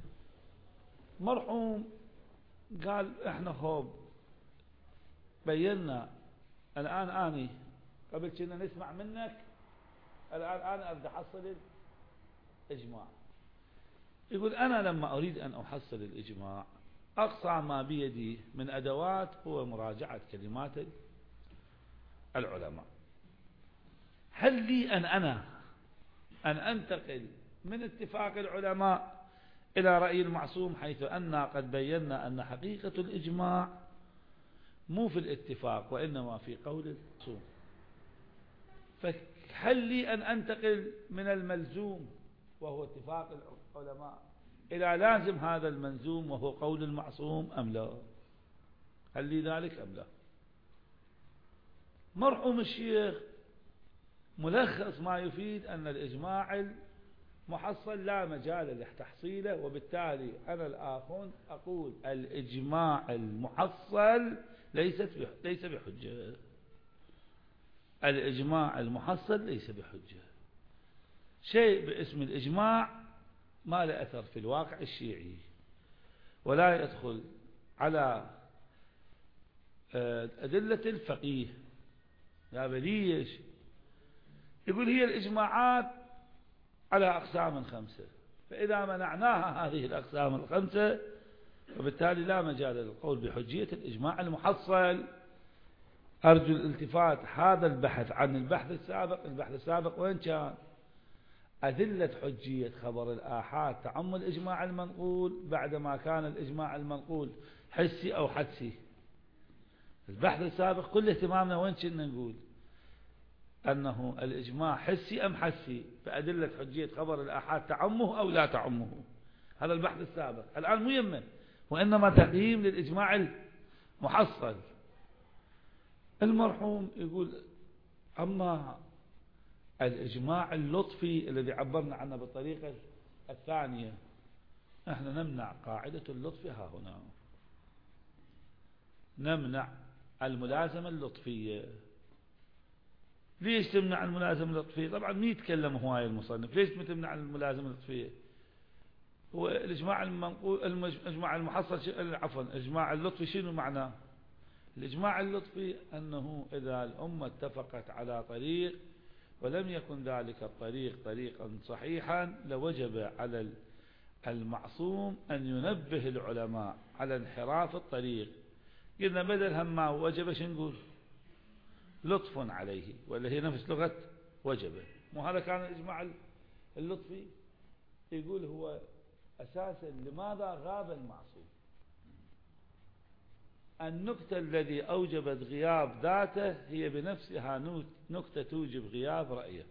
Speaker 1: مرحوم قال احنا خوب بينا. الآن أني قبل كنا نسمع منك، الآن أنا أبدأ أحصل الإجماع. يقول أنا لما أريد أن أحصل الإجماع أقصى ما بيدي من أدوات هو مراجعة كلمات العلماء. هل لي أن أنتقل من اتفاق العلماء إلى رأي المعصوم، حيث أننا قد بينا أن حقيقة الإجماع مو في الاتفاق وإنما في قول المعصوم؟ فهل لي أن أنتقل من الملزوم وهو اتفاق العلماء إلى لازم هذا الملزوم وهو قول المعصوم أم لا؟ هل لي ذلك أم لا؟ مرحوم الشيخ ملخص ما يفيد أن الإجماع المحصل لا مجال لتحصيله، وبالتالي أنا الآخر أقول الإجماع المحصل ليس بحجة. الإجماع المحصل ليس بحجة. شيء باسم الإجماع ما له أثر في الواقع الشيعي، ولا يدخل على أدلة الفقيه. لا بليش يقول هي الإجماعات على أقسام 5، فإذا منعناها هذه الأقسام 5 وبالتالي لا مجال للقول بحجية الإجماع المحصل. أرجو الالتفات هذا البحث عن البحث السابق. البحث السابق وين كان؟ أدلة حجية خبر الآحاد تعم الإجماع المنقول بعدما كان الإجماع المنقول حسي أو حدسي. البحث السابق كل اهتمامنا وين كنا نقول أنه الإجماع حسي أم حسي، فأدلة حجية خبر الآحاد تعمه أو لا تعمه. هذا البحث السابق. الآن مو يمه، وإنما تقييم للإجماع المحصل. المرحوم يقول أما الإجماع اللطفي الذي عبرنا عنه بالطريقة الثانية، احنا نمنع قاعدة اللطف ها هنا، نمنع الملازمة اللطفية. ليش تمنع الملازمة اللطفية؟ طبعا مين يتكلم هواي المصنف، ليش تمنع الملازمة اللطفية؟ هو الإجماع المنقول، الإجماع المحصل، عفوا الإجماع اللطفي شنو معناه؟ الإجماع اللطفي أنه إذا الأمة اتفقت على طريق ولم يكن ذلك الطريق طريقا صحيحا، لوجب على المعصوم أن ينبه العلماء على انحراف الطريق قلنا بدل هما وجب شو نقول؟ لطف عليه، ولا هي نفس لغة وجب. مو هذا كان الإجماع اللطفي؟ يقول هو أساسا لماذا غاب المعصوم؟ النكتة الذي أوجبت غياب ذاته هي بنفسها نكتة توجب غياب رأيه.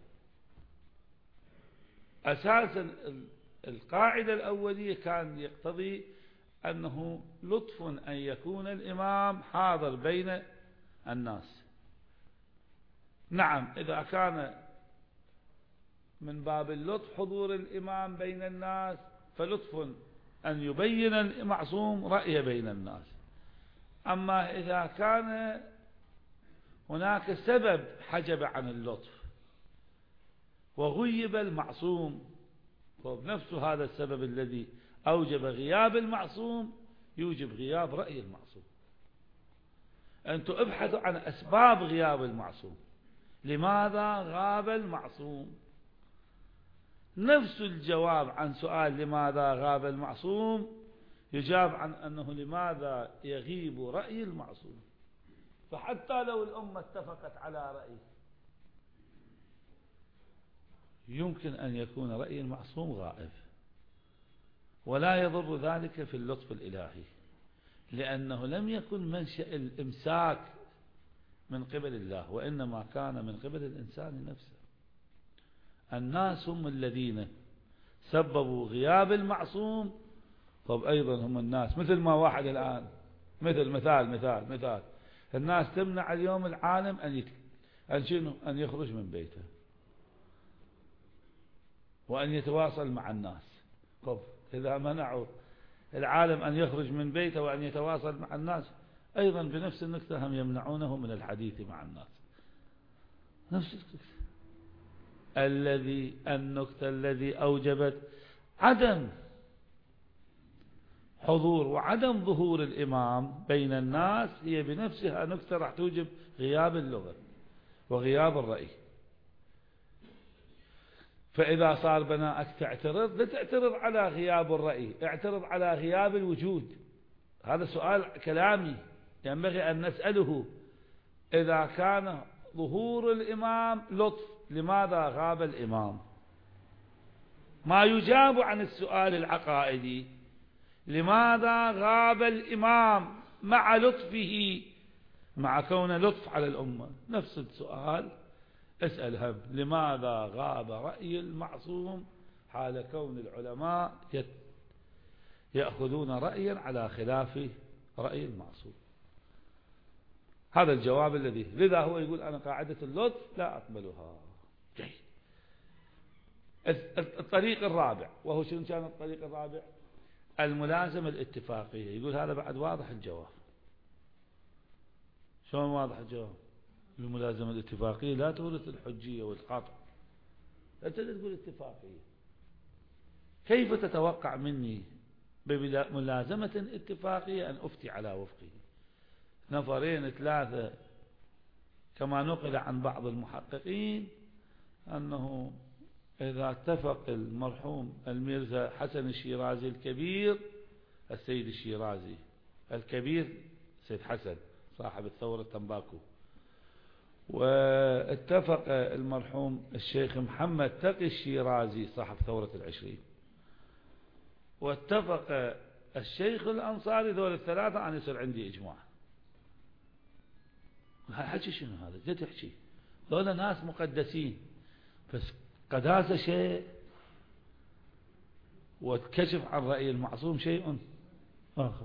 Speaker 1: أساسا القاعدة الأولية كان يقتضي أنه لطف أن يكون الإمام حاضر بين الناس. نعم، إذا كان من باب اللطف حضور الإمام بين الناس فلطف أن يبين المعصوم رأيه بين الناس. أما إذا كان هناك سبب حجب عن اللطف وغيب المعصوم، فبنفس هذا السبب الذي أوجب غياب المعصوم يوجب غياب رأي المعصوم. أنتم ابحثوا عن أسباب غياب المعصوم، لماذا غاب المعصوم؟ نفس الجواب عن سؤال لماذا غاب المعصوم يجاب عن أنه لماذا يغيب رأي المعصوم. فحتى لو الأمة اتفقت على رأي، يمكن أن يكون رأي المعصوم غائب، ولا يضر ذلك في اللطف الإلهي، لأنه لم يكن منشأ الإمساك من قبل الله، وإنما كان من قبل الإنسان نفسه. الناس هم الذين سببوا غياب المعصوم، طب أيضا هم الناس مثل ما واحد الآن مثال الناس تمنع اليوم العالم أن يخرج من بيته وأن يتواصل مع الناس. طب إذا منعوا العالم أن يخرج من بيته وأن يتواصل مع الناس، أيضا بنفس النكتة هم يمنعونه من الحديث مع الناس. نفس النكتة الذي أوجبت عدم حضور وعدم ظهور الإمام بين الناس هي بنفسها نكتة راح توجب غياب اللغة وغياب الرأي. فإذا صار بناءك تعترض، لا تعترض على غياب الرأي، اعترض على غياب الوجود. هذا سؤال كلامي ينبغي أن نسأله. إذا كان ظهور الإمام لطف، لماذا غاب الإمام؟ ما يجاب عن السؤال العقائدي، لماذا غاب الإمام مع لطفه، مع كون لطف على الأمة؟ نفس السؤال اسأل هم، لماذا غاب رأي المعصوم حال كون العلماء يأخذون رأيا على خلاف رأي المعصوم؟ هذا الجواب الذي لذا هو يقول أنا قاعدة اللطف لا أقبلها. جيد. الطريق الرابع، وهو شنو كان الطريق الرابع؟ الملازمة الاتفاقية. يقول هذا بعد واضح الجواب. شلون واضح الجواب؟ الملازمة الاتفاقية لا تورث الحجية والقطع، أنت تقول اتفاقية، كيف تتوقع مني بملازمة اتفاقية أن أفتي على وفقه؟ نفرين ثلاثة كما نقل عن بعض المحققين أنه إذا اتفق المرحوم الميرزا حسن الشيرازي الكبير، السيد الشيرازي الكبير سيد حسن صاحب الثورة التنباكو، واتفق المرحوم الشيخ محمد تقي الشيرازي صاحب ثورة العشرين، واتفق الشيخ الأنصاري، ذول الثلاثة أن يصير عندي إجماع. حكي شنو هذا؟ جد تحكي ذولا ناس مقدسين، بس قداسة شيء والكشف عن رأي المعصوم شيء آخر.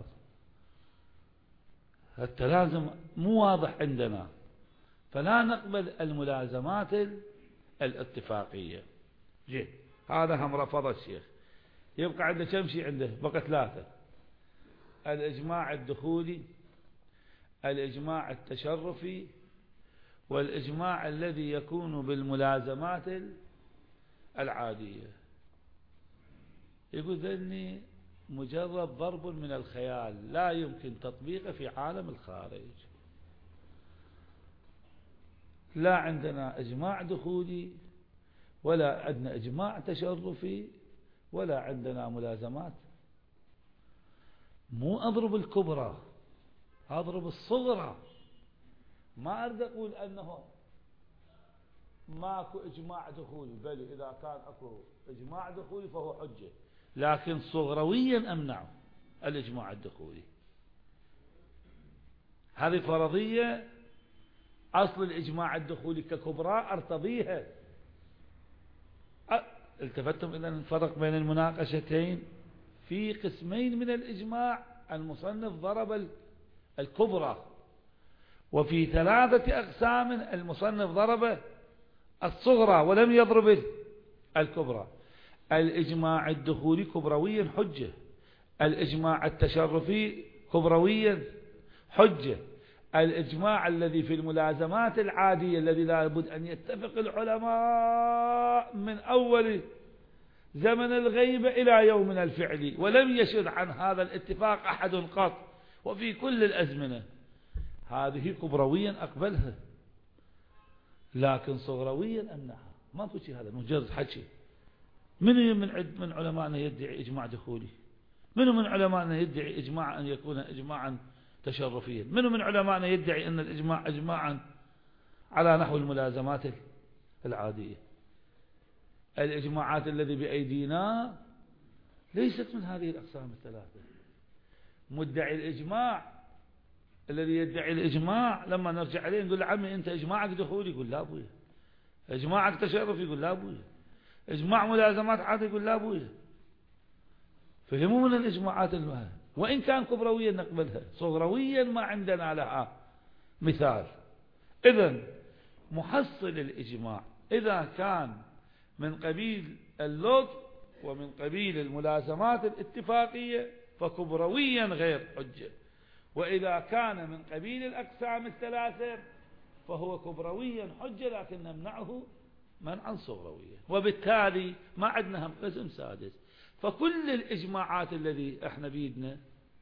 Speaker 1: التلازم مو واضح عندنا، فلا نقبل الملازمات الاتفاقية. جيد، هذا هم رفض الشيخ. يبقى عنده كم شيء؟ عنده بقى ثلاثة: الإجماع الدخولي، الإجماع التشرفي، والإجماع الذي يكون بالملازمات العادية. يقول ذني مجرد ضرب من الخيال لا يمكن تطبيقه في عالم الخارج. لا عندنا إجماع دخولي، ولا عندنا إجماع تشرفي، ولا عندنا ملازمات. مو أضرب الكبرى، أضرب الصغرى، ما أريد أقول أنه ماكو إجماع دخولي، بل إذا كان أكو إجماع دخولي فهو حجة، لكن صغرويا أمنعه الإجماع الدخولي. هذه فرضية أصل الإجماع الدخولي ككبرى أرتضيها. التفتم إلى الفرق بين المناقشتين في قسمين من الإجماع. المصنف ضرب الكبرى، وفي 3 أقسام المصنف ضرب الصغرى ولم يضرب الكبرى. الإجماع الدخولي كبرويا حجة، الإجماع التشرفي كبرويا حجة، الإجماع الذي في الملازمات العادية الذي لا بد أن يتفق العلماء من أول زمن الغيبة إلى يومنا الفعلي ولم يشذ عن هذا الاتفاق أحد قط وفي كل الأزمنة، هذه كبرويا أقبلها، لكن صغرويا أمنعها. ما في شيء، هذا مجرد حكي. من علماءنا يدعي إجماع دخولي؟ من علماءنا يدعي إجماع أن يكون إجماعا تشرفيا؟ من علماءنا يدعي أن الإجماع إجماعا على نحو الملازمات العادية؟ الإجماعات الذي بأيدينا ليست من هذه الأقسام الثلاثة. مدعي الإجماع الذي يدعي الإجماع لما نرجع عليه نقول له عمي أنت إجماعك دخولي؟ يقول لا أبويا. إجماعك تشرفي؟ يقول لا أبويا. إجماع ملازمات عادية؟ يقول لا أبويا. فهموا من الإجماعات المهمة، وإن كان كبرويا نقبلها، صغرويا ما عندنا لها مثال. إذن محصل الإجماع إذا كان من قبيل اللطف ومن قبيل الملازمات الاتفاقية فكبرويا غير حجة، وإذا كان من قبيل الأقسام الثلاثة فهو كبرويا حجة لكن نمنعه منعا صغرويا. وبالتالي ما عندنا هم قسم سادس. فكل الإجماعات الذي احنا بيدنا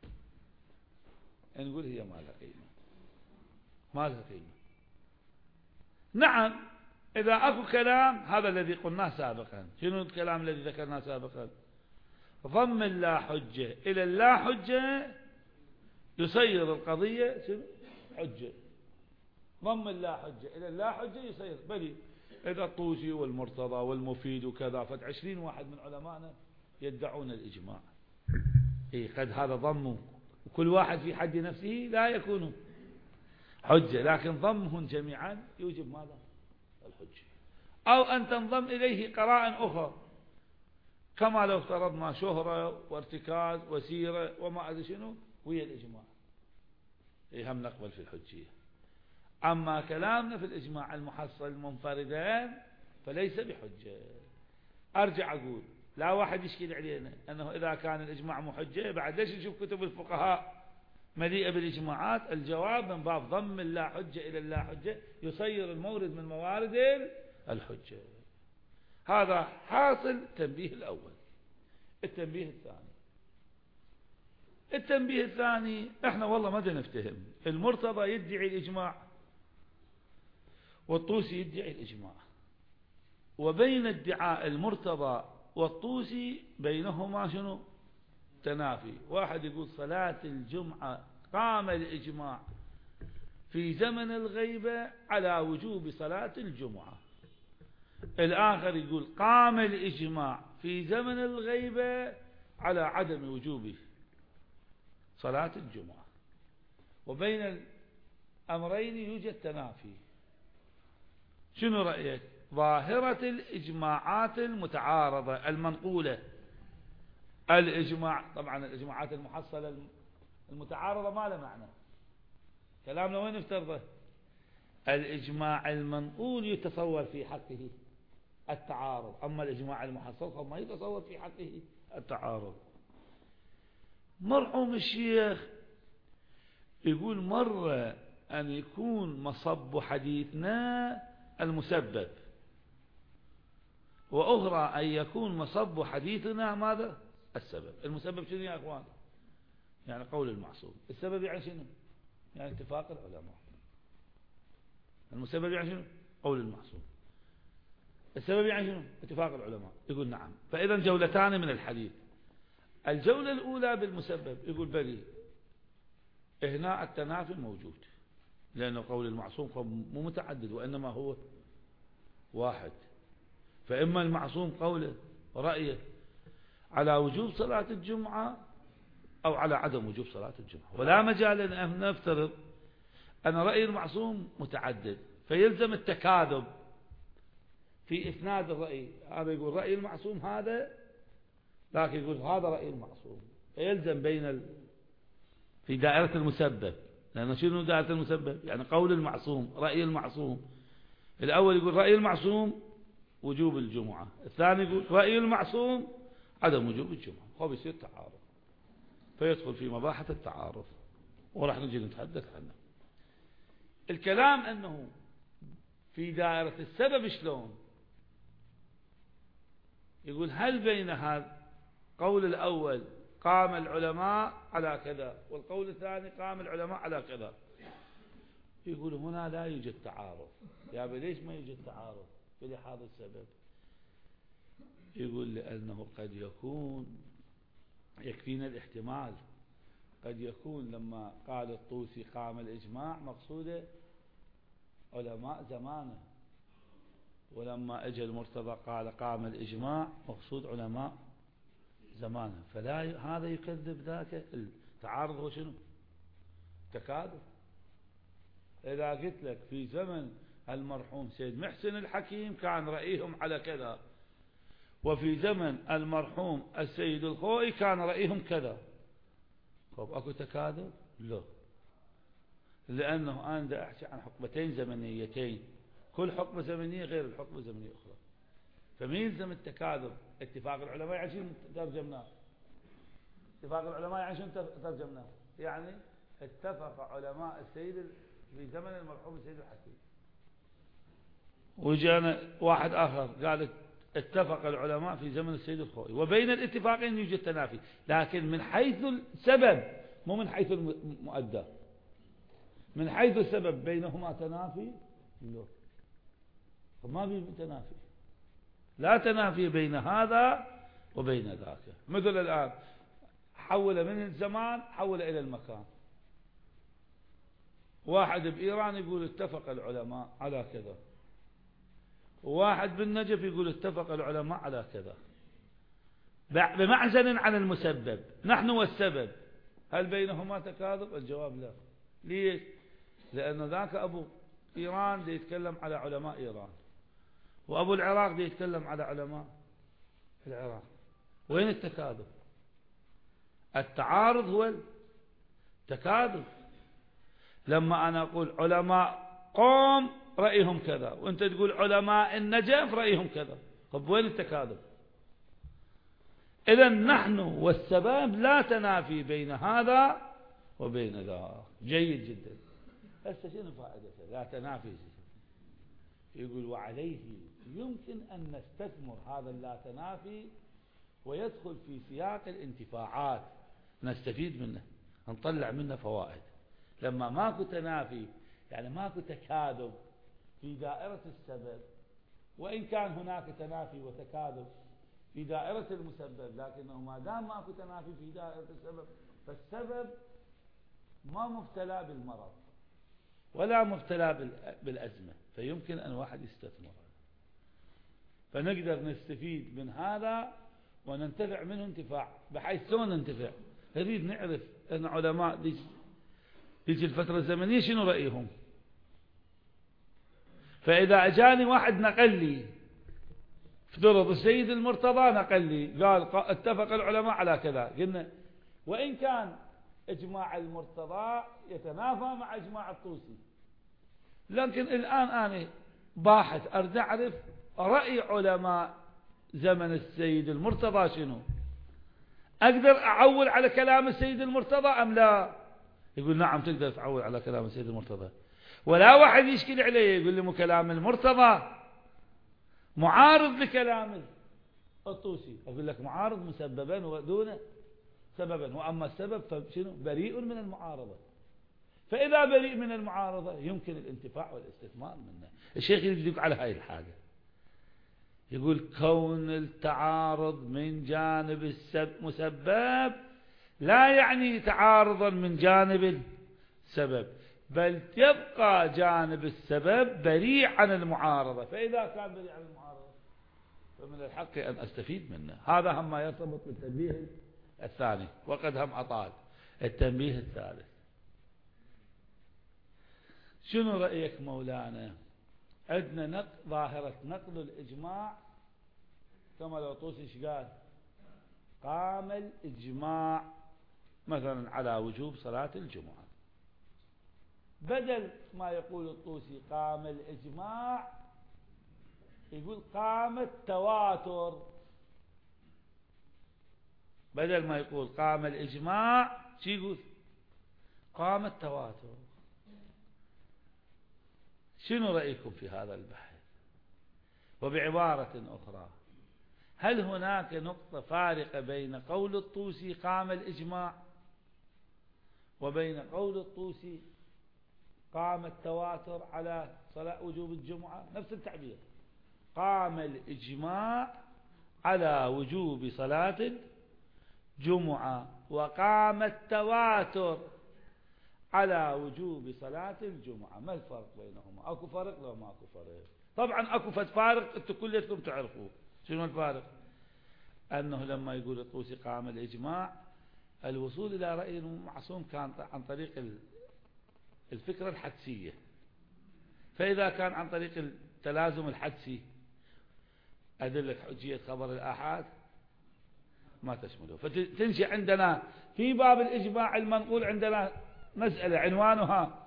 Speaker 1: نقول هي ما لها قيمة، ما لها قيمة. نعم إذا أكو كلام، هذا الذي قلناه سابقا. شنو الكلام الذي ذكرناه سابقا؟ ضم اللا حجة إلى اللا حجة يصير القضية حجة. ضم اللا حجة إلى اللا حجة يصير. بل إذا الطوسي والمرتضى والمفيد وكذا 20 واحد من علمائنا يدعون الإجماع، قد هذا ضمه، وكل واحد في حد نفسه لا يكون حجة، لكن ضمهم جميعا يوجب ماذا؟ الحجة. أو أن تنضم إليه قرائن أخرى، كما لو افترضنا شهرة وارتكاز وسيرة وما أدري شنو وهي الإجماع، هم نقبل في الحجية. أما كلامنا في الإجماع المحصل منفردان فليس بحجة. أرجع أقول لا واحد يشكل علينا أنه إذا كان الإجماع محجة بعد ليش نشوف كتب الفقهاء مليئة بالإجماعات؟ الجواب من باب ضم اللا حجة إلى اللا حجة يصير المورد من موارد الحجة. هذا حاصل التنبيه الأول. التنبيه الثاني احنا والله ما نفتهم. المرتضى يدعي الإجماع والطوسي يدعي الإجماع، وبين ادعاء المرتضى والطوسي بينهما شنو؟ تنافي. واحد يقول صلاة الجمعة قام الإجماع في زمن الغيبة على وجوب صلاة الجمعة، الآخر يقول قام الإجماع في زمن الغيبة على عدم وجوب صلاة الجمعة. وبين الأمرين يوجد تنافي. شنو رأيك؟ ظاهرة الإجماعات المتعارضة المنقولة، الإجماع طبعا الإجماعات المحصلة المتعارضة ما له معنى، كلامنا وين افترضه؟ الإجماع المنقول يتصور في حقه التعارض، أما الإجماع المحصل فما يتصور في حقه التعارض. مرحوم الشيخ يقول مرة أن يكون مصب حديثنا المسبب، وأخرى أن يكون مصب حديثنا ماذا؟ السبب. المسبب شنو يا أخوان؟ يعني قول المعصوم. السبب يعني شنو؟ يعني اتفاق العلماء. المسبب يعني شنو؟ قول المعصوم. السبب يعني شنو؟ اتفاق العلماء. يقول نعم. فإذا جولتان من الحديث. الجولة الأولى بالمسبب، يقول بلي هنا التنافي موجود، لأنه قول المعصوم مو متعدد وإنما هو واحد. فإما المعصوم قوله رأيه على وجوب صلاة الجمعة أو على عدم وجوب صلاة الجمعة، ولا مجال أن نفترض أن رأي المعصوم متعدد فيلزم التكاذب في إسناد الرأي. هذا يقول رأي المعصوم هذا، لكن يقول هذا رأي المعصوم، فيلزم في دائرة المسبب. لأن شنو دائرة المسبب؟ يعني قول المعصوم رأي المعصوم، الأول يقول رأي المعصوم وجوب الجمعة، الثاني يقول رأي المعصوم عدم وجوب الجمعة، هو يصير تعارض، فيدخل في مباحث التعارض وراح نجي نتحدث عنه. الكلام أنه في دائرة السبب شلون؟ يقول هل بين هذا قول الأول قام العلماء على كذا والقول الثاني قام العلماء على كذا، يقول هنا لا يوجد تعارض. يا ليش ما يوجد تعارض بلحاظ السبب؟ يقول لأنه قد يكون يكفينا الاحتمال، قد يكون لما قال الطوسي قام الإجماع مقصوده علماء زمانه، ولما اجى المرتضى قال قام الإجماع مقصود علماء زمانه، فلا هذا يكذب ذاك. التعارض هو شنو؟ تكاذب. إذا قلت لك في زمن المرحوم سيد محسن الحكيم كان رأيهم على كذا، وفي زمن المرحوم السيد الخوئي كان رأيهم كذا، طب اكو تكاذب؟ لا، لأنه أنا أحكي عن حقبتين زمنيتين، كل حقبة زمنية غير الحقبة الزمنية أخرى، فما يلزم التكاذب. اتفاق العلماء يعني شنو ترجمناه؟ اتفاق العلماء يعني شنو ترجمناه؟ يعني اتفق علماء السيد في زمن المرحوم السيد الحكيم، وجانا واحد آخر قال اتفق العلماء في زمن السيد الخوئي، وبين الاتفاقين يوجد تنافي، لكن من حيث السبب مو من حيث المؤدى. من حيث السبب بينهما تنافي؟ لا، ما في تنافي، لا تنافي بين هذا وبين ذاك. مثل الآن حول من الزمان حول إلى المكان، واحد بإيران يقول اتفق العلماء على كذا، وواحد بالنجف يقول اتفق العلماء على كذا، بمعزل عن المسبب. نحن والسبب هل بينهما تكاذب؟ الجواب لا. ليش؟ لأن ذاك أبو إيران دي يتكلم على علماء إيران، وأبو العراق دي يتكلم على علماء العراق. وين التكاذب؟ التعارض هو التكاذب. لما أنا أقول علماء قوم رأيهم كذا، وأنت تقول علماء النجف رأيهم كذا، طب وين التكاذب؟ إذا نحن والسبب لا تنافي بين هذا وبين ذاك. جيد جدا. هسه شنو فائدته؟ لا تنافي. يقول وعليه يمكن أن نستثمر هذا اللا تنافي ويدخل في سياق الانتفاعات، نستفيد منه، نطلع منه فوائد. لما ماكو تنافي يعني ماكو تكاذب في دائرة السبب، وإن كان هناك تنافي وتكاذب في دائرة المسبب، لكنه ما دام ماكو تنافي في دائرة السبب فالسبب ما مبتلى بالمرض ولا مبتلى بالأزمة، فيمكن أن واحد يستثمر، فنقدر نستفيد من هذا وننتفع منه انتفاع. بحيث شلون ننتفع؟ نريد نعرف أن علماء ديك الفترة الزمنية شنو رأيهم. فإذا أجاني واحد نقل لي، افترض السيد المرتضى نقل لي قال اتفق العلماء على كذا، قلنا وإن كان إجماع المرتضى يتنافى مع إجماع الطوسي، لكن الآن أنا باحث أريد أعرف رأي علماء زمن السيد المرتضى شنو، أقدر أعول على كلام السيد المرتضى أم لا؟ يقول نعم تقدر تعول على كلام السيد المرتضى. ولا واحد يشكل عليه يقول لي مو كلام المرتضى معارض لكلام الطوسي، أقول لك معارض مسببا ودون سببا، وأما السبب فشنو بريء من المعارضة. فإذا بريء من المعارضة يمكن الانتفاع والاستثمار منه. الشيخ يدلك على هاي الحاجة، يقول كون التعارض من جانب المسبب لا يعني تعارضا من جانب سبب، بل يبقى جانب السبب بريء عن المعارضة. فإذا كان بريء عن المعارضة فمن الحق أن أستفيد منه. هذا هم ما يرتبط بالتنبيه الثاني، وقد هم أطال. التنبيه الثالث، شنو رأيك مولانا؟ عندنا ظاهرة نقل الإجماع، كما لو طوسي ايش قال؟ قام الإجماع مثلا على وجوب صلاة الجمعة، بدل ما يقول الطوسي قام الإجماع يقول قام التواتر. بدل ما يقول قام الإجماع شو يقول؟ قام التواتر. شنو رأيكم في هذا البحث؟ وبعبارة أخرى، هل هناك نقطة فارقة بين قول الطوسي قام الإجماع وبين قول الطوسي قام التواتر على صلاة وجوب الجمعة؟ نفس التعبير، قام الإجماع على وجوب صلاة الجمعة، وقام التواتر على وجوب صلاة الجمعة. ما الفرق بينهما؟ اكو فرق لو ما اكو فرق؟ طبعا اكو فارق انتم كلكم تعرفوه. شنو الفارق؟ انه لما يقول الطوسي قام الإجماع، الوصول الى رأي المعصوم كان عن طريق الفكرة الحدسية، فإذا كان عن طريق التلازم الحدسي أدلة حجية خبر الآحاد ما تشمله. فتنشئ عندنا في باب الإجماع المنقول عندنا مسألة عنوانها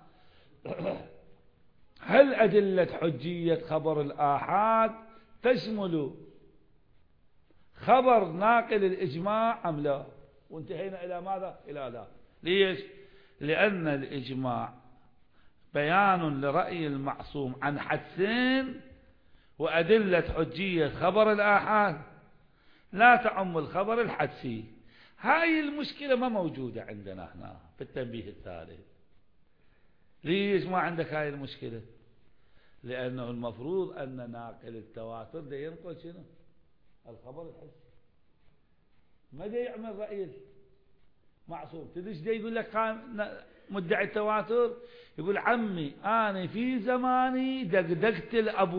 Speaker 1: هل أدلة حجية خبر الآحاد تشمل خبر ناقل الإجماع أم لا؟ وانتهينا إلى ماذا؟ إلى لا. ليش؟ لأن الإجماع بيان لرأي المعصوم عن حدسين، وأدلة حجية خبر الآحاد لا تعم الخبر الحدسي. هاي المشكلة ما موجودة عندنا هنا في التنبيه الثالث. ليش ما عندك هاي المشكلة؟ لأنه المفروض أن ناقل التواتر ده ينقل شنو؟ الخبر الحدسي، ما دا يعمل رأي معصوم. تدري ده يقول لك مدعي التواتر يقول عمي أنا في زماني دقدقت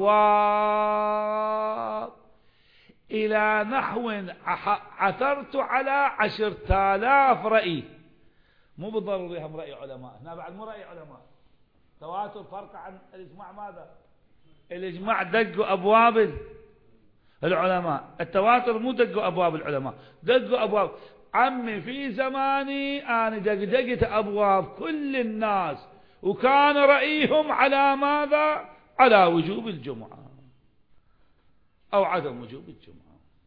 Speaker 1: الأبواب إلى نحو عثرت على 10,000 رأي. مو بالضروري هم رأي علماء، هنا بعد مو رأي علماء. تواتر فرق عن الإجماع. ماذا؟ الإجماع دقوا أبواب العلماء، التواتر مو دقوا أبواب العلماء، دقوا أبواب. عمي في زماني أنا دقدقت أبواب كل الناس وكان رأيهم على ماذا؟ على وجوب الجمعة أو عدم وجوب الجمعة.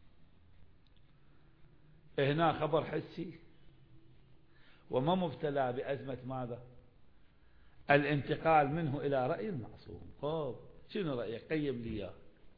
Speaker 1: هنا خبر حسي وما مبتلى بأزمة ماذا؟ الانتقال منه إلى رأي المعصوم. شنو رأيك؟ قيم لي إياه.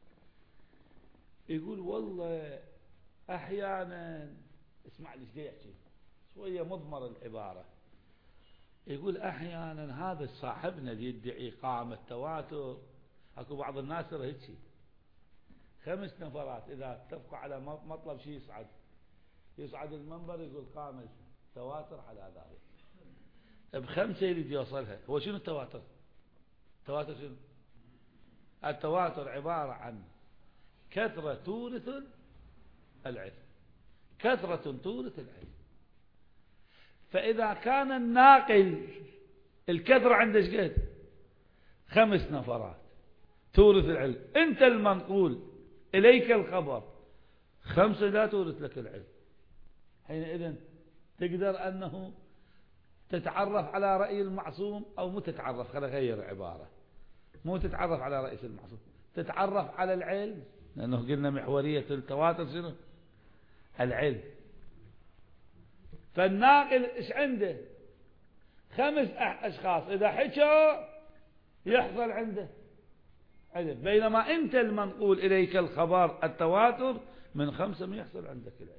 Speaker 1: يقول والله أحيانا، اسمع لي ايش يحكي، شوية مضمر العبارة. يقول أحيانا هذا صاحبنا اللي يدعي قام التواتر، اكو بعض الناس هيك 5 نفرات إذا اتفقوا على مطلب شيء يصعد المنبر يقول قام التواتر على ذلك، ب5 يريد يوصلها. هو شنو التواتر؟ التواتر شنو؟ التواتر عبارة عن كثرة تورث العلم، كثرة تورث العلم. فإذا كان الناقل الكثرة عنده ايش قد؟ 5 نفرات تورث العلم، انت المنقول اليك الخبر 5 لا تورث لك العلم، حينئذ تقدر انه تتعرف على رأي المعصوم او مو تتعرف. خلينا نغير عبارة، مو تتعرف على رأي المعصوم، تتعرف على العلم، لأنه قلنا محورية التواتر شنو؟ العلم. فالناقل ايش عنده؟ 5 أشخاص إذا حكوا يحصل عنده علم، بينما أنت المنقول إليك الخبر التواتر من 5 ما يحصل عندك العلم.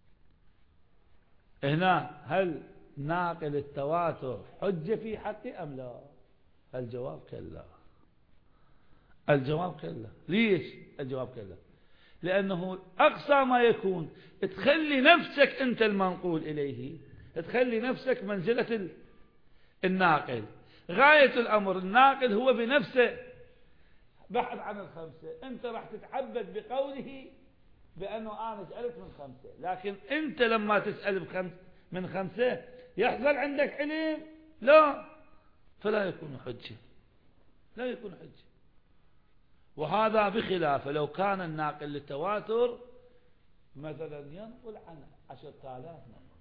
Speaker 1: هنا هل ناقل التواتر حجة في حقي أم لا؟ الجواب كلا. الجواب كلا. ليش الجواب كلا؟ لأنه أقصى ما يكون تخلي نفسك أنت المنقول إليه، تخلي نفسك منزلة الناقل. غاية الأمر الناقل هو بنفسه بحث عن الخمسة، أنت راح تتعبد بقوله بأنه أنا سألت من خمسة، لكن أنت لما تسأل من خمسة يحصل عندك علم؟ لا، فلا يكون حجة، لا يكون حجة. وهذا بخلاف لو كان الناقل للتواتر مثلا ينقل عن 10,000 نفر،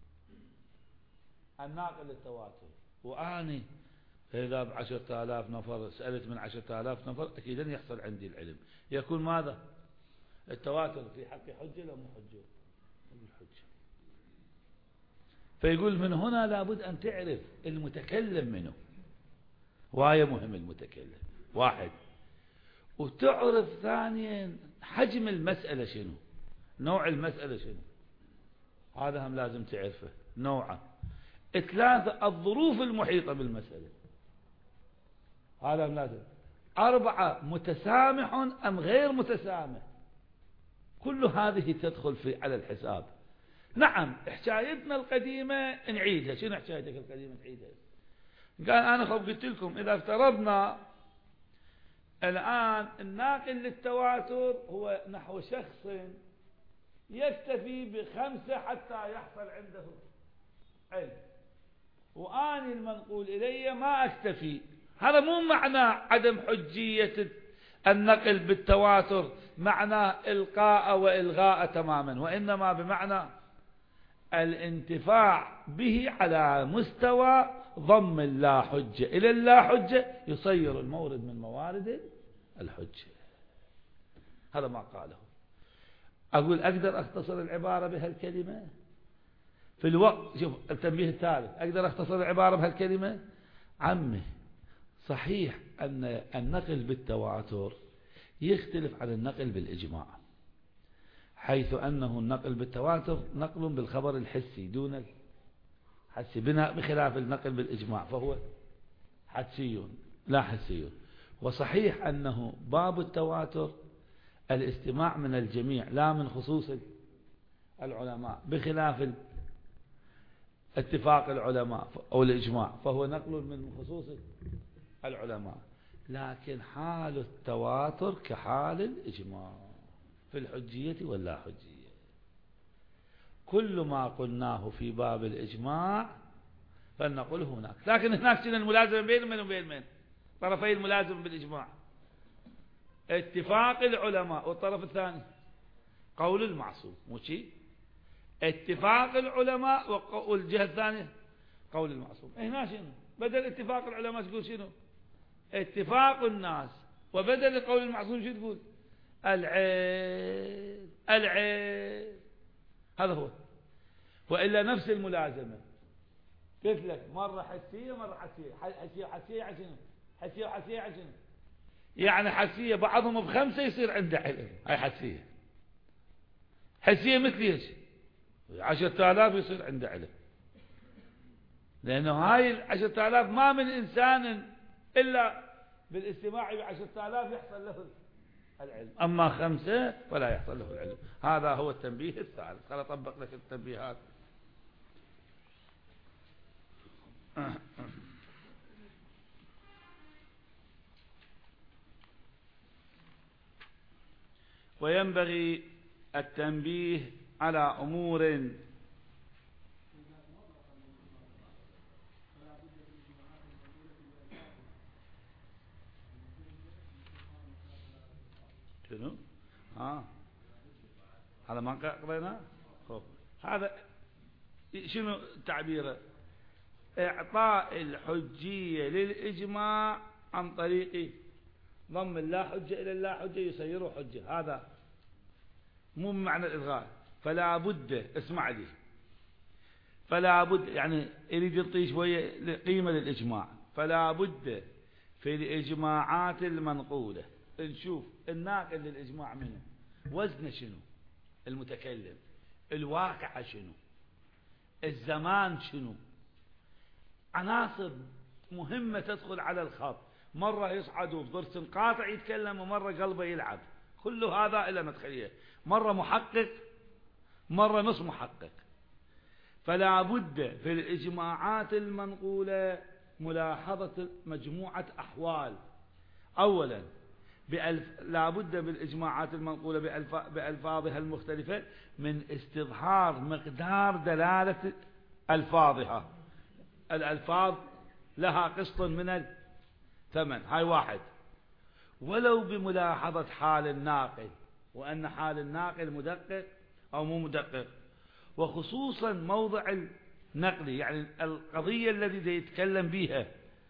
Speaker 1: الناقل للتواتر، وأني إذا ب10,000 نفر سألت من 10,000 نفر أكيد يحصل عندي العلم، يكون ماذا؟ التواتر في حق حجة لا مو حجة؟ الحجة. فيقول من هنا لابد أن تعرف المتكلم منه، وهي مهم المتكلم واحد، وتعرف ثانيا حجم المسألة شنو، نوع المسألة شنو، هذا هم لازم تعرفه نوعه. ثلاثة الظروف المحيطة بالمسألة، هذا هم لازم. أربعة متسامح أم غير متسامح، كل هذه تدخل على الحساب. نعم حكايتنا القديمة نعيدها. شنو حكايتك القديمة نعيدها؟ قال أنا قلت لكم إذا افترضنا الآن الناقل للتواتر هو نحو شخص يكتفي ب5 حتى يحصل عنده علم، وآني المنقول إلي ما أكتفي، هذا مو معنى عدم حجية النقل بالتواتر معنى إلقاء وإلغاء تماما، وإنما بمعنى الانتفاع به على مستوى ضم اللا حجة إلى اللا حجة يصير المورد من موارد الحجة. هذا ما قاله. أقول أقدر أختصر العبارة بهالكلمة في الوقت. شوف التنبيه الثالث، أقدر أختصر العبارة بهالكلمة. عمي صحيح أن النقل بالتواتر يختلف عن النقل بالإجماع، حيث أنه النقل بالتواتر نقل بالخبر الحسي دون الحسي، بخلاف النقل بالإجماع فهو حسي لا حسي. وصحيح أنه باب التواتر الاستماع من الجميع لا من خصوص العلماء، بخلاف اتفاق العلماء أو الإجماع فهو نقل من خصوص العلماء. لكن حال التواتر كحال الإجماع في الحجية واللا حجية. كل ما قلناه في باب الإجماع فلنقل هناك، لكن هناك شنو الملازمة بين من وبين من؟ طرفي الملازمة بالإجماع اتفاق العلماء، والطرف الثاني قول المعصوم، مو شيء؟ اتفاق العلماء والجهة الثانية قول المعصوم. هنا شنو بدل اتفاق العلماء تقول شنو؟ اتفاق الناس، وبدل قول المعصوم شو تقول؟ العين العين. هذا هو. وإلا نفس الملازمة قلت لك مرة حسية مرة حسية، حسية وحسية عشان حسية وحسية عشان يعني حسية بعضهم ب5 يصير عنده علم، هاي حسية. حسية مثل ايش؟ 10,000 يصير عنده علم، لأنه هاي 10,000 ما من إنسان إلا بالاستماع ب10,000 يحصل له العلم، أما 5 فلا يحصل له العلم. هذا هو التنبيه الثالث. خل أطبق لك التنبيهات. وينبغي التنبيه على أمور شنو؟ هذا ما قرينا. هذا شنو تعبيره؟ إعطاء الحجية للإجماع عن طريق ضم اللا حجة إلى اللا حجة يصيره حجة. هذا مو معنى الإلغاء. فلا بد، اسمع لي، فلا بد يعني يريد يعطي شوية قيمة للإجماع. فلا بد في الإجماعات المنقولة نشوف الناقل للإجماع منه، وزنه شنو، المتكلم، الواقع شنو، الزمان شنو، عناصر مهمة تدخل على الخط. مرة يصعد بضرس قاطع يتكلم، ومرة قلبه يلعب، كل هذا إلى مدخلية، مرة محقق مرة نص محقق. فلا بد في الإجماعات المنقولة ملاحظة مجموعة أحوال. أولا لا بد بالإجماعات المنقولة بألفاظها المختلفة من استظهار مقدار دلالة ألفاظها. الألفاظ لها قسط من الثمن، هاي واحد. ولو بملاحظة حال الناقل، وأن حال الناقل مدقق أو مو مدقق، وخصوصا موضع النقل، يعني القضية التي يتكلم بها،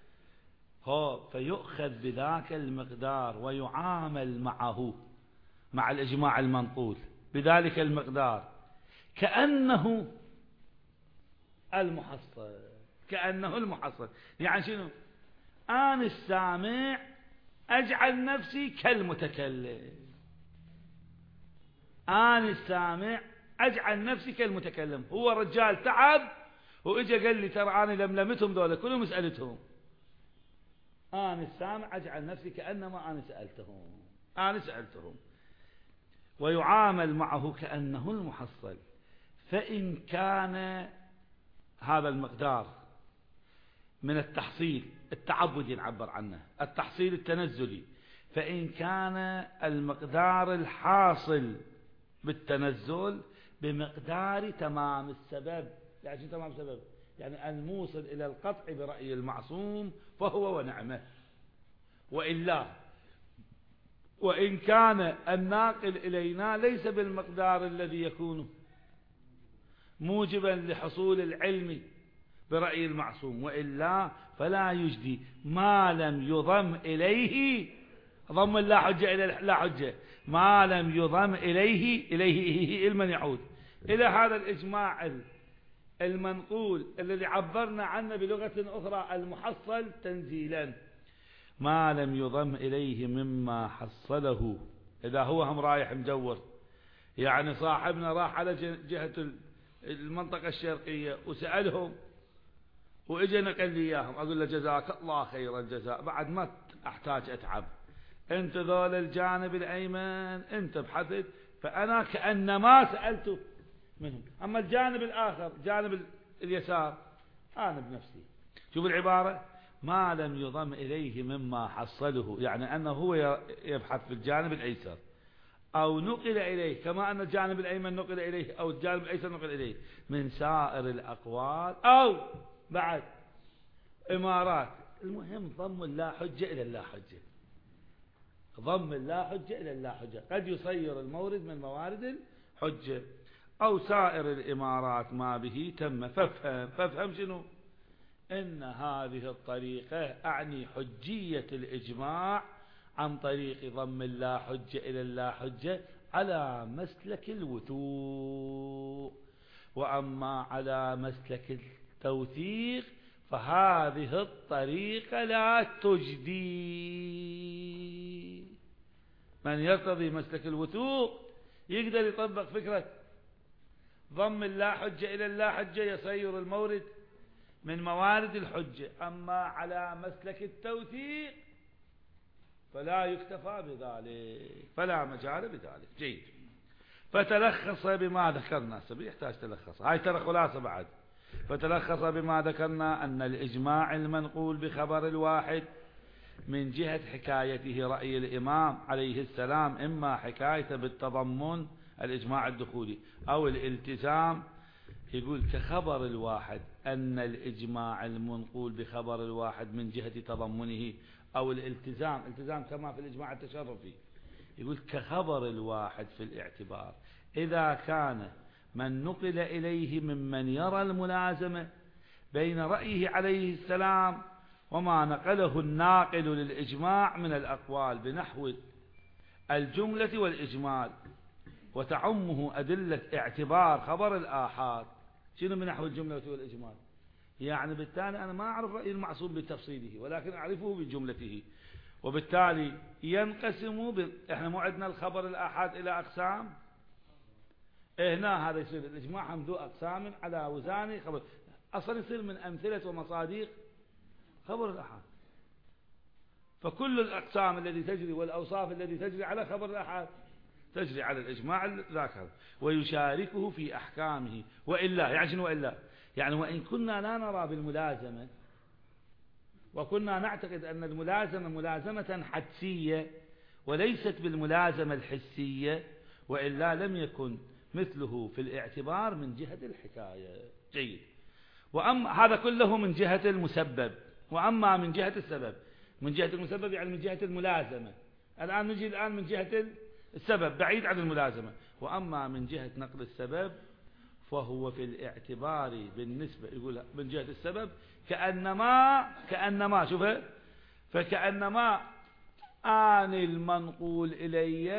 Speaker 1: فيؤخذ بذاك المقدار ويعامل معه مع الإجماع المنقول بذلك المقدار كأنه المحصل. كأنه المحصل يعني شنو؟ أنا السامع أجعل نفسي كالمتكلم. أنا السامع أجعل نفسي كالمتكلم. هو رجال تعب وإجا قال لي ترى أنا لملمتهم دولة كلهم مسألتهم. أنا السامع أجعل نفسي كأنما أنا سألتهم. ويعامل معه كأنه المحصل. فإن كان هذا المقدار من التحصيل التعبدي نعبر عنه، التحصيل التنزلي، فإن كان المقدار الحاصل بالتنزل بمقدار تمام السبب. يعني شو تمام السبب؟ يعني الموصل إلى القطع برأي المعصوم فهو ونعمه. وإلا وإن كان الناقل إلينا ليس بالمقدار الذي يكون موجبا لحصول العلم برأي المعصوم، وإلا فلا يجدي ما لم يضم إليه ضم لا حجة إلى لا حجة، ما لم يضم إليه علما يعود إلى هذا الإجماع المنقول الذي عبرنا عنه بلغة أخرى المحصل تنزيلا. ما لم يضم إليه مما حصله. إذا هو هم رايح مجور، يعني صاحبنا راح على جهة المنطقة الشرقية وسألهم وإجا نقل لي إياهم، أقول له جزاك الله خير الجزاء، بعد ما أحتاج أتعب. أنت ذول الجانب الأيمن أنت بحثت، فأنا كأنما سألته منهم. أما الجانب الآخر جانب اليسار أنا بنفسي. شوف العبارة، ما لم يضم إليه مما حصله، يعني أنه هو يبحث في الجانب الأيسر أو نقل إليه، كما أن الجانب الأيمن نقل إليه أو الجانب الأيسر نقل إليه من سائر الأقوال أو بعد إمارات. المهم ضم اللا حجة إلى اللا حجة. ضم اللا حجة إلى اللا حجة قد يصير المورد من موارد الحجة أو سائر الإمارات ما به تم. فافهم شنو؟ إن هذه الطريقة أعني حجية الإجماع عن طريق ضم اللا حجة إلى اللا حجة على مسلك الوثوق. وأما على مسلك التوثيق فهذه الطريقة لا تجدي. من يرتضي مسلك الوثوق يقدر يطبق فكرة ضم اللا حجة إلى اللا حجة، يصير المورد من موارد الحجة. أما على مسلك التوثيق فلا يكتفى بذلك، فلا مجال بذلك. جيد. فتلخص بما ذكرنا، سبي يحتاج تلخص، هاي ترى خلاصة بعد. فتلخص بما ذكرنا أن الإجماع المنقول بخبر الواحد من جهة حكايته رأي الإمام عليه السلام إما حكايته بالتضمن الإجماع الدخولي أو الالتزام. يقول كخبر الواحد أن الإجماع المنقول بخبر الواحد من جهة تضمنه أو الالتزام، التزام كما في الإجماع التشرفي. يقول كخبر الواحد في الاعتبار إذا كان من نقل إليه ممن يرى الملازمة بين رأيه عليه السلام وما نقله الناقل للإجماع من الأقوال بنحو الجملة والإجمال، وتعمه أدلة اعتبار خبر الآحاد. شنو من نحو الجملة والإجمال؟ يعني بالتالي أنا ما أعرف رأي المعصوم بتفصيله ولكن أعرفه بجملته، وبالتالي ينقسم إحنا مو عندنا الخبر الآحاد إلى أقسام. هنا هذا يصير الإجماع ذو أقسام على وزان خبر، أصلا يصير من أمثلة ومصاديق خبر الآحاد. فكل الأقسام التي تجري والأوصاف التي تجري على خبر الآحاد تجري على الإجماع ذاكر ويشاركه في أحكامه. وإلا يعني شنو؟ وإلا يعني وإن كنا لا نرى بالملازمة وكنا نعتقد أن الملازمة ملازمة حدسية وليست بالملازمة الحسية، وإلا لم يكن مثله في الاعتبار من جهة الحكاية. جيد. وأما هذا كله من جهة المسبب، وأما من جهة السبب، من جهة المسبب يعني من جهة الملازمة. الآن نجي من جهة السبب بعيد عن الملازمة. وأما من جهة نقل السبب فهو في الاعتبار بالنسبة، يقول من جهة السبب كأنما شوفه، فكأنما آن المنقول إلي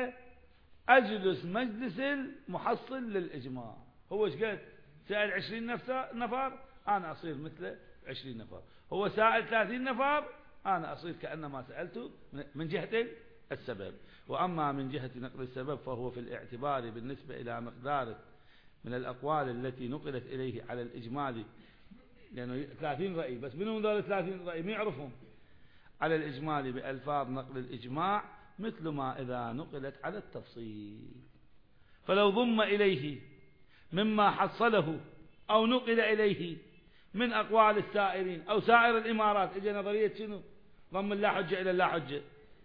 Speaker 1: أجلس مجلس المحصل للإجماع. هو ايش قال؟ سائل 20 نفر أنا أصير مثله 20 نفر. هو سائل 30 نفر أنا أصير كأنما سألته من جهة السبب. وأما من جهة نقل السبب فهو في الاعتبار بالنسبة إلى مقدار من الأقوال التي نقلت إليه على الإجمال، لأنه 30 رأي، بس منهم ذول 30 رأي ما يعرفهم على الإجمال بألفاظ نقل الإجماع، مثل ما إذا نقلت على التفصيل. فلو ضم إليه مما حصله أو نقل إليه من أقوال السائرين أو سائر الإمارات، إجا نظرية شنو؟ ضم اللا حجة إلى اللا حجة،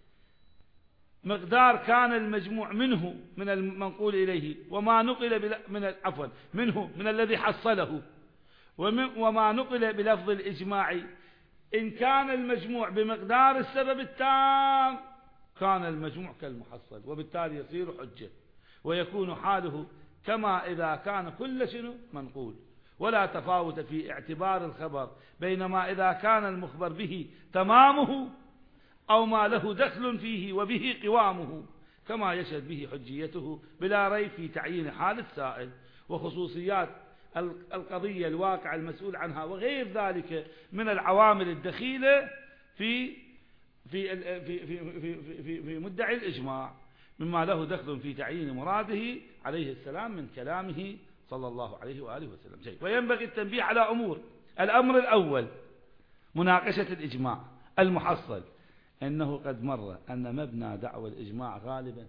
Speaker 1: مقدار كان المجموع منه من المنقول إليه وما نقل منه من الذي حصله وما نقل بلفظ الإجماع، إن كان المجموع بمقدار السبب التام كان المجموع كالمحصل، وبالتالي يصير حجة، ويكون حاله كما إذا كان كل شنو منقول، ولا تفاوت في اعتبار الخبر بينما إذا كان المخبر به تمامه أو ما له دخل فيه وبه قوامه، كما يشهد به حجيته بلا ريب في تعيين حال السائل وخصوصيات القضية الواقع المسؤول عنها وغير ذلك من العوامل الدخيلة في في في في في في مدعي الإجماع، مما له دخل في تعيين مراده عليه السلام من كلامه صلى الله عليه وآله وسلم. وينبغي التنبيه على أمور. الأمر الأول مناقشة الإجماع المحصل، إنه قد مر أن مبنى دعوى الإجماع غالبا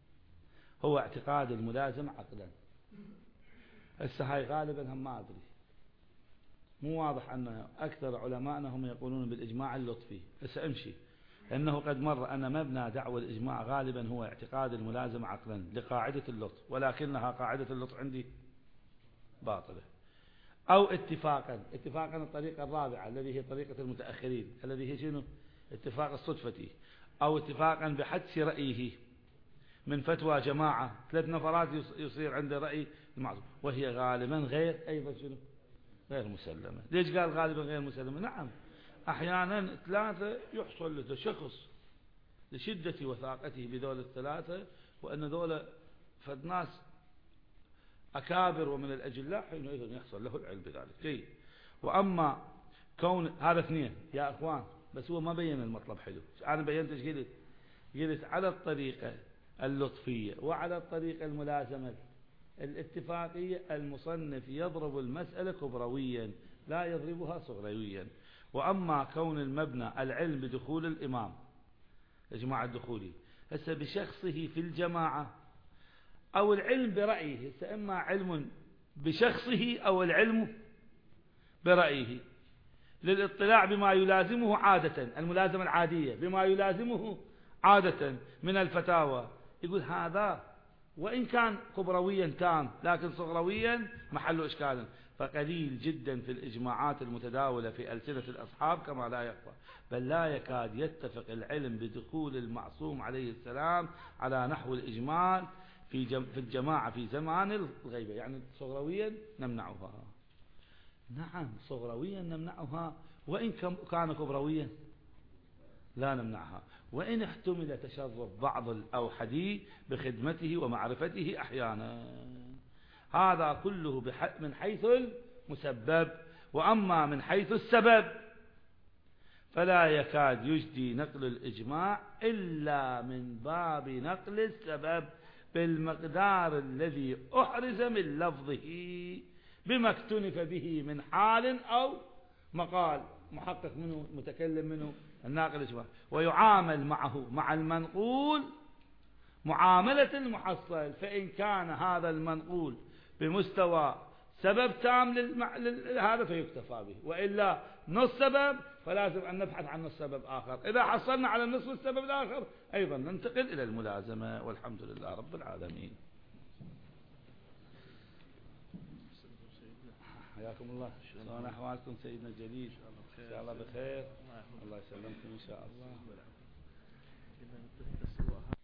Speaker 1: هو اعتقاد الملازم عقلا. هسه هاي غالبا هم ما أدري، مو واضح أن أكثر علماءنا هم يقولون بالإجماع اللطفي. هسه امشي، إنه قد مر أن مبنى دعوى الإجماع غالبا هو اعتقاد الملازم عقلا لقاعدة اللطف، ولكنها قاعدة اللطف عندي باطلة. أو اتفاقا الطريقة الرابعة الذي هي طريقة المتأخرين، الذي هي شنو؟ اتفاق الصدفتي، أو اتفاقا بحدس رأيه من فتوى جماعة 3 نفرات يصير عنده رأي المعصوم، وهي غالبا غير أيضا شنو؟ غير مسلمة. ليش قال غالبا غير مسلمة؟ نعم أحيانا 3 يحصل لتشخص لشدة وثاقته بذول ال3 وأن ذولا فد ناس أكابر ومن الأجلاء، حينئذ يحصل له العلم بذلك. جيد. وأما كون هذا 2 يا أخوان، بس هو ما بين المطلب حلو. أنا بينت ايش قلت على الطريقة اللطفية وعلى الطريقة الملازمة الاتفاقية المصنف يضرب المسألة كبرويا لا يضربها صغرويا. وأما كون المبنى العلم بدخول الإمام الجماعة الدخولي هسه بشخصه في الجماعة أو العلم برأيه، هسه إما علم بشخصه أو العلم برأيه للاطلاع بما يلازمه عادة، الملازمة العادية بما يلازمه عادة من الفتاوى، يقول هذا وإن كان كبرويا تام لكن صغرويا محل إشكال، فقليل جدا في الإجماعات المتداولة في ألسنة الأصحاب كما لا يخفى، بل لا يكاد يتفق العلم بدخول المعصوم عليه السلام على نحو الإجمال في الجماعة في زمان الغيبة. يعني صغرويا نمنعها، نعم صغرويا نمنعها، وإن كان كبرويا لا نمنعها، وإن احتمل تشرف بعض الأوحدي بخدمته ومعرفته أحيانا. هذا كله من حيث المسبب. وأما من حيث السبب فلا يكاد يجدي نقل الإجماع إلا من باب نقل السبب بالمقدار الذي أحرز من لفظه بما اكتنف به من حال أو مقال، محقق منه متكلم منه الناقل الإجماع، ويعامل معه مع المنقول معاملة المحصل. فإن كان هذا المنقول بمستوى سبب تام هذا فيكتفى به، وإلا نص سبب فلازم أن نبحث عن نص سبب آخر. إذا حصلنا على النصف السبب الآخر أيضا ننتقل إلى الملازمة، والحمد لله رب العالمين. حياكم الله، شلون أحوالكم سيدنا الجليل؟ إن شاء الله بخير، الله يسلمكم إن شاء الله.